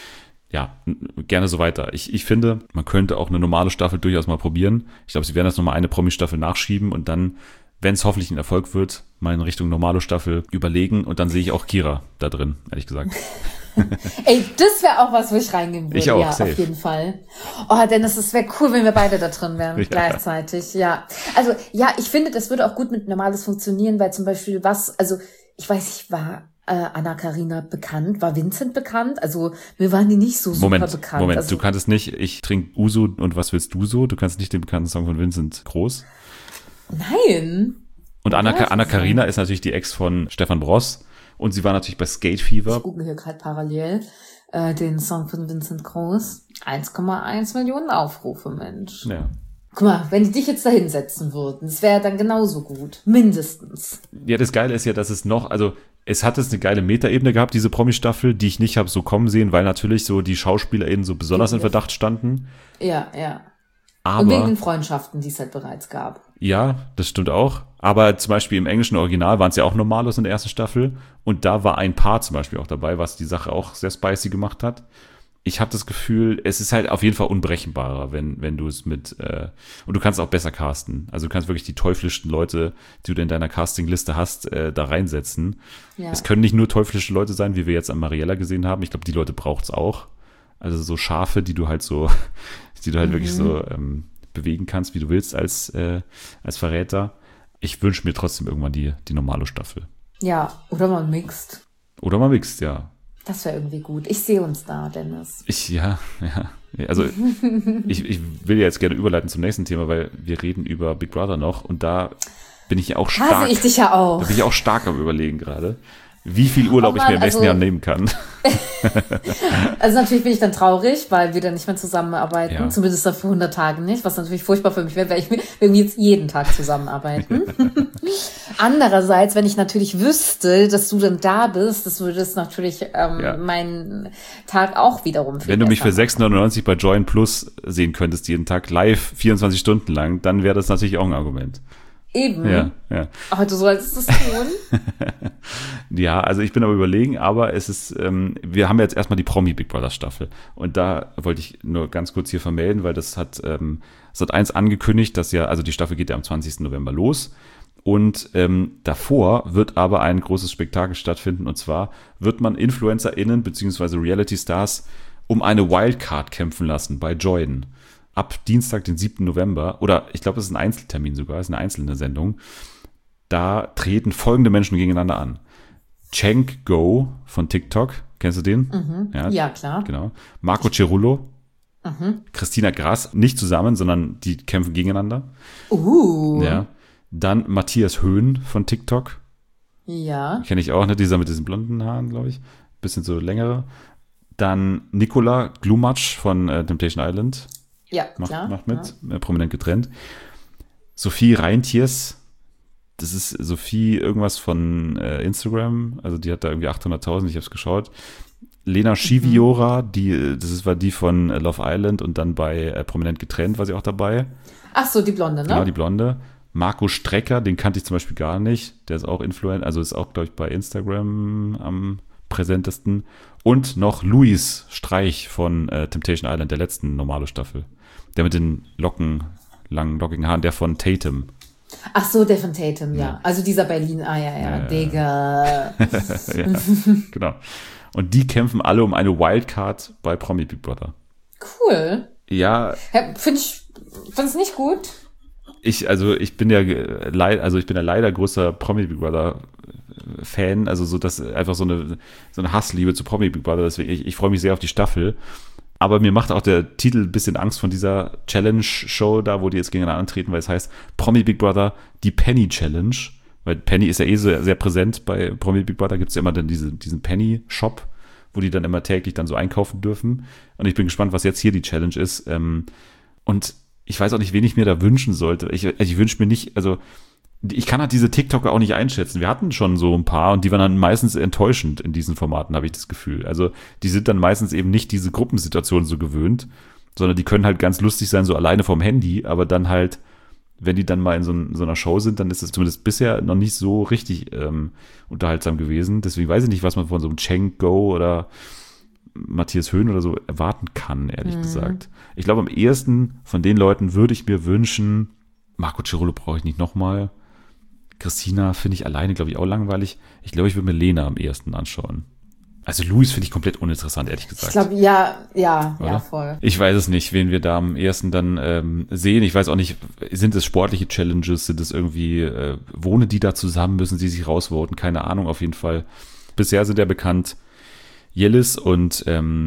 Speaker 1: gerne so weiter. Ich finde, man könnte auch eine normale Staffel durchaus mal probieren. Ich glaube, sie werden jetzt nochmal eine Promi-Staffel nachschieben und dann, wenn es hoffentlich ein Erfolg wird, mal in Richtung normale Staffel überlegen und dann sehe ich auch Kira da drin, ehrlich gesagt.
Speaker 2: Ey, das wäre auch was, wo ich reingehen würde.
Speaker 1: Ich auch,
Speaker 2: ja,
Speaker 1: safe.
Speaker 2: Auf jeden Fall. Oh, Dennis, es wäre cool, wenn wir beide da drin wären, gleichzeitig, ja. Also, ja, ich finde, das würde auch gut mit Normales funktionieren, weil zum Beispiel ich weiß nicht, war Anna-Karina bekannt? War Vincent bekannt? Also, mir waren die nicht so super bekannt.
Speaker 1: Moment,
Speaker 2: also,
Speaker 1: du kanntest nicht, ich trinke Uso und was willst du so? Du kannst nicht den bekannten Song von Vincent Groß?
Speaker 2: Nein.
Speaker 1: Und Anna-Karina ist natürlich die Ex von Stefan Bross. Und sie war natürlich bei Skate Fever.
Speaker 2: Ich google hier gerade parallel den Song von Vincent Groß. 1,1 Millionen Aufrufe, Mensch.
Speaker 1: Ja.
Speaker 2: Guck mal, wenn die dich jetzt da hinsetzen würden, das wäre dann genauso gut. Mindestens.
Speaker 1: Ja, das Geile ist ja, dass es hat jetzt eine geile Metaebene gehabt, diese Promi-Staffel, die ich nicht habe so kommen sehen, weil natürlich so die SchauspielerInnen so besonders in Verdacht standen.
Speaker 2: Ja, ja.
Speaker 1: Aber,
Speaker 2: und wegen den Freundschaften, die es halt bereits gab.
Speaker 1: Ja, das stimmt auch. Aber zum Beispiel im englischen Original waren es ja auch Normalos in der ersten Staffel. Und da war ein Paar zum Beispiel auch dabei, was die Sache auch sehr spicy gemacht hat. Ich habe das Gefühl, es ist halt auf jeden Fall unberechenbarer, wenn du es und du kannst auch besser casten. Also du kannst wirklich die teuflischsten Leute, die du in deiner Castingliste hast, da reinsetzen. Ja. Es können nicht nur teuflische Leute sein, wie wir jetzt an Mariella gesehen haben. Ich glaube, die Leute braucht's auch. Also so Schafe, die du halt wirklich so bewegen kannst, wie du willst als Verräter. Ich wünsche mir trotzdem irgendwann die normale Staffel.
Speaker 2: Ja, oder man mixt.
Speaker 1: Ja.
Speaker 2: Das wäre irgendwie gut. Ich sehe uns da, Dennis.
Speaker 1: Ja. Also ich will ja jetzt gerne überleiten zum nächsten Thema, weil wir reden über Big Brother noch und da bin ich ja auch stark.
Speaker 2: Hase ich dich ja auch.
Speaker 1: Da bin ich auch stark am Überlegen gerade, wie viel Urlaub ich mir im nächsten Jahr nehmen kann.
Speaker 2: Also natürlich bin ich dann traurig, weil wir dann nicht mehr zusammenarbeiten.
Speaker 1: Ja.
Speaker 2: Zumindest dann für 100 Tage nicht, was natürlich furchtbar für mich wäre, weil ich irgendwie jetzt jeden Tag zusammenarbeiten. Andererseits, wenn ich natürlich wüsste, dass du dann da bist, das würde es natürlich meinen Tag auch wiederum viel
Speaker 1: Wenn du mich für
Speaker 2: besser
Speaker 1: 6,99 bei Join Plus sehen könntest jeden Tag, live, 24 Stunden lang, dann wäre das natürlich auch ein Argument.
Speaker 2: Eben.
Speaker 1: Ja.
Speaker 2: Aber du solltest es tun.
Speaker 1: Ja, also ich bin aber überlegen, aber es ist, wir haben jetzt erstmal die Promi Big Brother Staffel und da wollte ich nur ganz kurz hier vermelden, weil das hat Sat.1 angekündigt, dass ja, also die Staffel geht ja am 20. November los und davor wird aber ein großes Spektakel stattfinden und zwar wird man InfluencerInnen bzw. Reality Stars um eine Wildcard kämpfen lassen bei Join. Ab Dienstag, den 7. November, oder ich glaube, das ist ein Einzeltermin sogar, ist eine einzelne Sendung, da treten folgende Menschen gegeneinander an. Cenk Go von TikTok, kennst du den?
Speaker 2: Ja, klar.
Speaker 1: Genau. Marco Cerullo, Christina Grass, nicht zusammen, sondern die kämpfen gegeneinander. Ja. Dann Matthias Höhn von TikTok,
Speaker 2: Ja.
Speaker 1: kenne ich auch, ne? Dieser mit diesen blonden Haaren, glaube ich, bisschen so längere. Dann Nicola Glumatsch von Temptation Island.
Speaker 2: Ja, klar.
Speaker 1: Macht mit, prominent getrennt. Sophie Reintjes, das ist Sophie irgendwas von Instagram, also die hat da irgendwie 800.000, ich habe es geschaut. Lena Schiviora, war die von Love Island und dann bei prominent getrennt, war sie auch dabei.
Speaker 2: Ach so, die Blonde, ne?
Speaker 1: Genau, die Blonde. Marco Strecker, den kannte ich zum Beispiel gar nicht, der ist auch Influencer, also ist auch, glaube ich, bei Instagram am präsentesten. Und noch Luis Streich von Temptation Island, der letzten normale Staffel. Der mit den langen, lockigen Haaren, der von Tatum.
Speaker 2: Ach so, der von Tatum, ja. Also dieser Berlin, Digga.
Speaker 1: Ja, genau. Und die kämpfen alle um eine Wildcard bei Promi Big Brother.
Speaker 2: Cool.
Speaker 1: Ja.
Speaker 2: Find's nicht gut.
Speaker 1: Ich bin ja leider größer Promi Big Brother Fan, also so dass einfach so eine Hassliebe zu Promi Big Brother, deswegen ich freue mich sehr auf die Staffel. Aber mir macht auch der Titel ein bisschen Angst von dieser Challenge-Show da, wo die jetzt gegeneinander antreten, weil es heißt Promi Big Brother, die Penny Challenge. Weil Penny ist ja sehr, sehr präsent bei Promi Big Brother, gibt es ja immer dann diesen Penny-Shop, wo die dann immer täglich dann so einkaufen dürfen. Und ich bin gespannt, was jetzt hier die Challenge ist. Und ich weiß auch nicht, wen ich mir da wünschen sollte. Ich wünsche mir nicht, also ich kann halt diese TikToker auch nicht einschätzen. Wir hatten schon so ein paar und die waren dann meistens enttäuschend in diesen Formaten, habe ich das Gefühl. Also die sind dann meistens eben nicht diese Gruppensituation so gewöhnt, sondern die können halt ganz lustig sein, so alleine vom Handy, aber dann halt, wenn die dann mal in so einer Show sind, dann ist es zumindest bisher noch nicht so richtig unterhaltsam gewesen. Deswegen weiß ich nicht, was man von so einem Cenk Go oder Matthias Höhn oder so erwarten kann, ehrlich gesagt. Ich glaube, am ehesten von den Leuten würde ich mir wünschen, Marco Cerullo brauche ich nicht nochmal. Christina finde ich alleine, glaube ich, auch langweilig. Ich glaube, ich würde mir Lena am ehesten anschauen. Also Luis finde ich komplett uninteressant, ehrlich gesagt.
Speaker 2: Ich glaube, ja, voll.
Speaker 1: Ich weiß es nicht, wen wir da am ehesten dann sehen. Ich weiß auch nicht, sind es sportliche Challenges, sind es irgendwie, wohnen die da zusammen, müssen sie sich rausvoten? Keine Ahnung, auf jeden Fall. Bisher sind ja bekannt Jellis und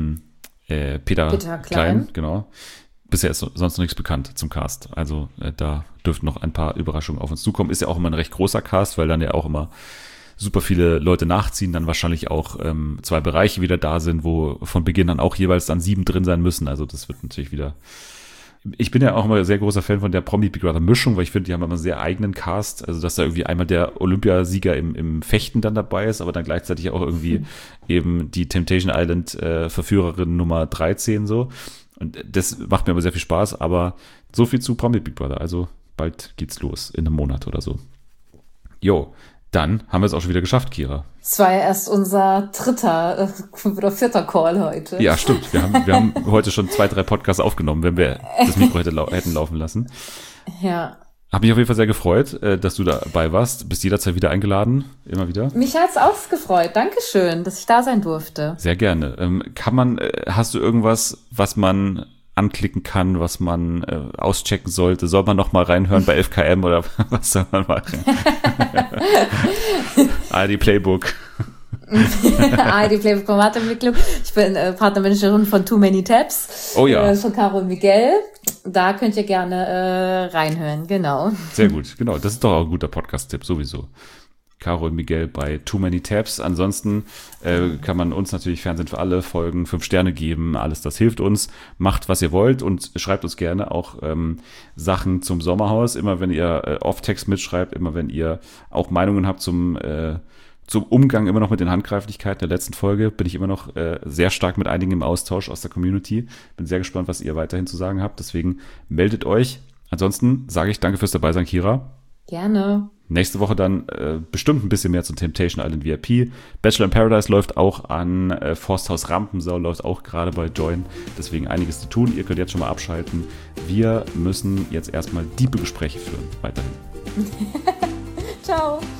Speaker 1: Peter Klein, genau. Bisher ist sonst noch nichts bekannt zum Cast. Also da dürften noch ein paar Überraschungen auf uns zukommen. Ist ja auch immer ein recht großer Cast, weil dann ja auch immer super viele Leute nachziehen. Dann wahrscheinlich auch 2 Bereiche wieder da sind, wo von Beginn an auch jeweils dann 7 drin sein müssen. Also das wird natürlich wieder... Ich bin ja auch immer sehr großer Fan von der Promi Big Brother Mischung, weil ich finde, die haben immer einen sehr eigenen Cast. Also dass da irgendwie einmal der Olympiasieger im Fechten dann dabei ist, aber dann gleichzeitig auch irgendwie eben die Temptation Island Verführerin Nummer 13 so. Und das macht mir aber sehr viel Spaß, aber so viel zu Promi Big Brother. Also bald geht's los, in einem Monat oder so. Jo, dann haben wir es auch schon wieder geschafft, Kira.
Speaker 2: Es war ja erst unser 3. oder 4. Call heute.
Speaker 1: Ja, stimmt. Wir haben heute schon 2, 3 Podcasts aufgenommen, wenn wir das Mikro hätten laufen lassen.
Speaker 2: Ja.
Speaker 1: Habe mich auf jeden Fall sehr gefreut, dass du dabei warst. Bist jederzeit wieder eingeladen, immer wieder.
Speaker 2: Mich hat's auch gefreut. Dankeschön, dass ich da sein durfte.
Speaker 1: Sehr gerne. Hast du irgendwas, was man anklicken kann, was man auschecken sollte? Soll man noch mal reinhören bei 11KM oder was soll man machen? ARD Playbook.
Speaker 2: ARD Playbook Formatentwicklung. Ich bin Partnermanagerin von Too Many Tabs.
Speaker 1: Oh ja.
Speaker 2: Von Caro und Miguel. Da könnt ihr gerne reinhören, genau.
Speaker 1: Sehr gut, genau. Das ist doch auch ein guter Podcast-Tipp, sowieso. Caro und Miguel bei Too Many Tabs. Ansonsten kann man uns natürlich Fernsehen für alle folgen, 5 Sterne geben, alles das hilft uns. Macht, was ihr wollt und schreibt uns gerne auch Sachen zum Sommerhaus. Immer wenn ihr Off-Text mitschreibt, immer wenn ihr auch Meinungen habt zum Umgang immer noch mit den Handgreiflichkeiten der letzten Folge, bin ich immer noch sehr stark mit einigen im Austausch aus der Community. Bin sehr gespannt, was ihr weiterhin zu sagen habt. Deswegen meldet euch. Ansonsten sage ich danke fürs Dabeisein, Kira.
Speaker 2: Gerne.
Speaker 1: Nächste Woche dann bestimmt ein bisschen mehr zu Temptation Island VIP. Bachelor in Paradise läuft auch an. Forsthaus Rampensau läuft auch gerade bei Join. Deswegen einiges zu tun. Ihr könnt jetzt schon mal abschalten. Wir müssen jetzt erstmal tiefe Gespräche führen. Weiterhin.
Speaker 2: Ciao.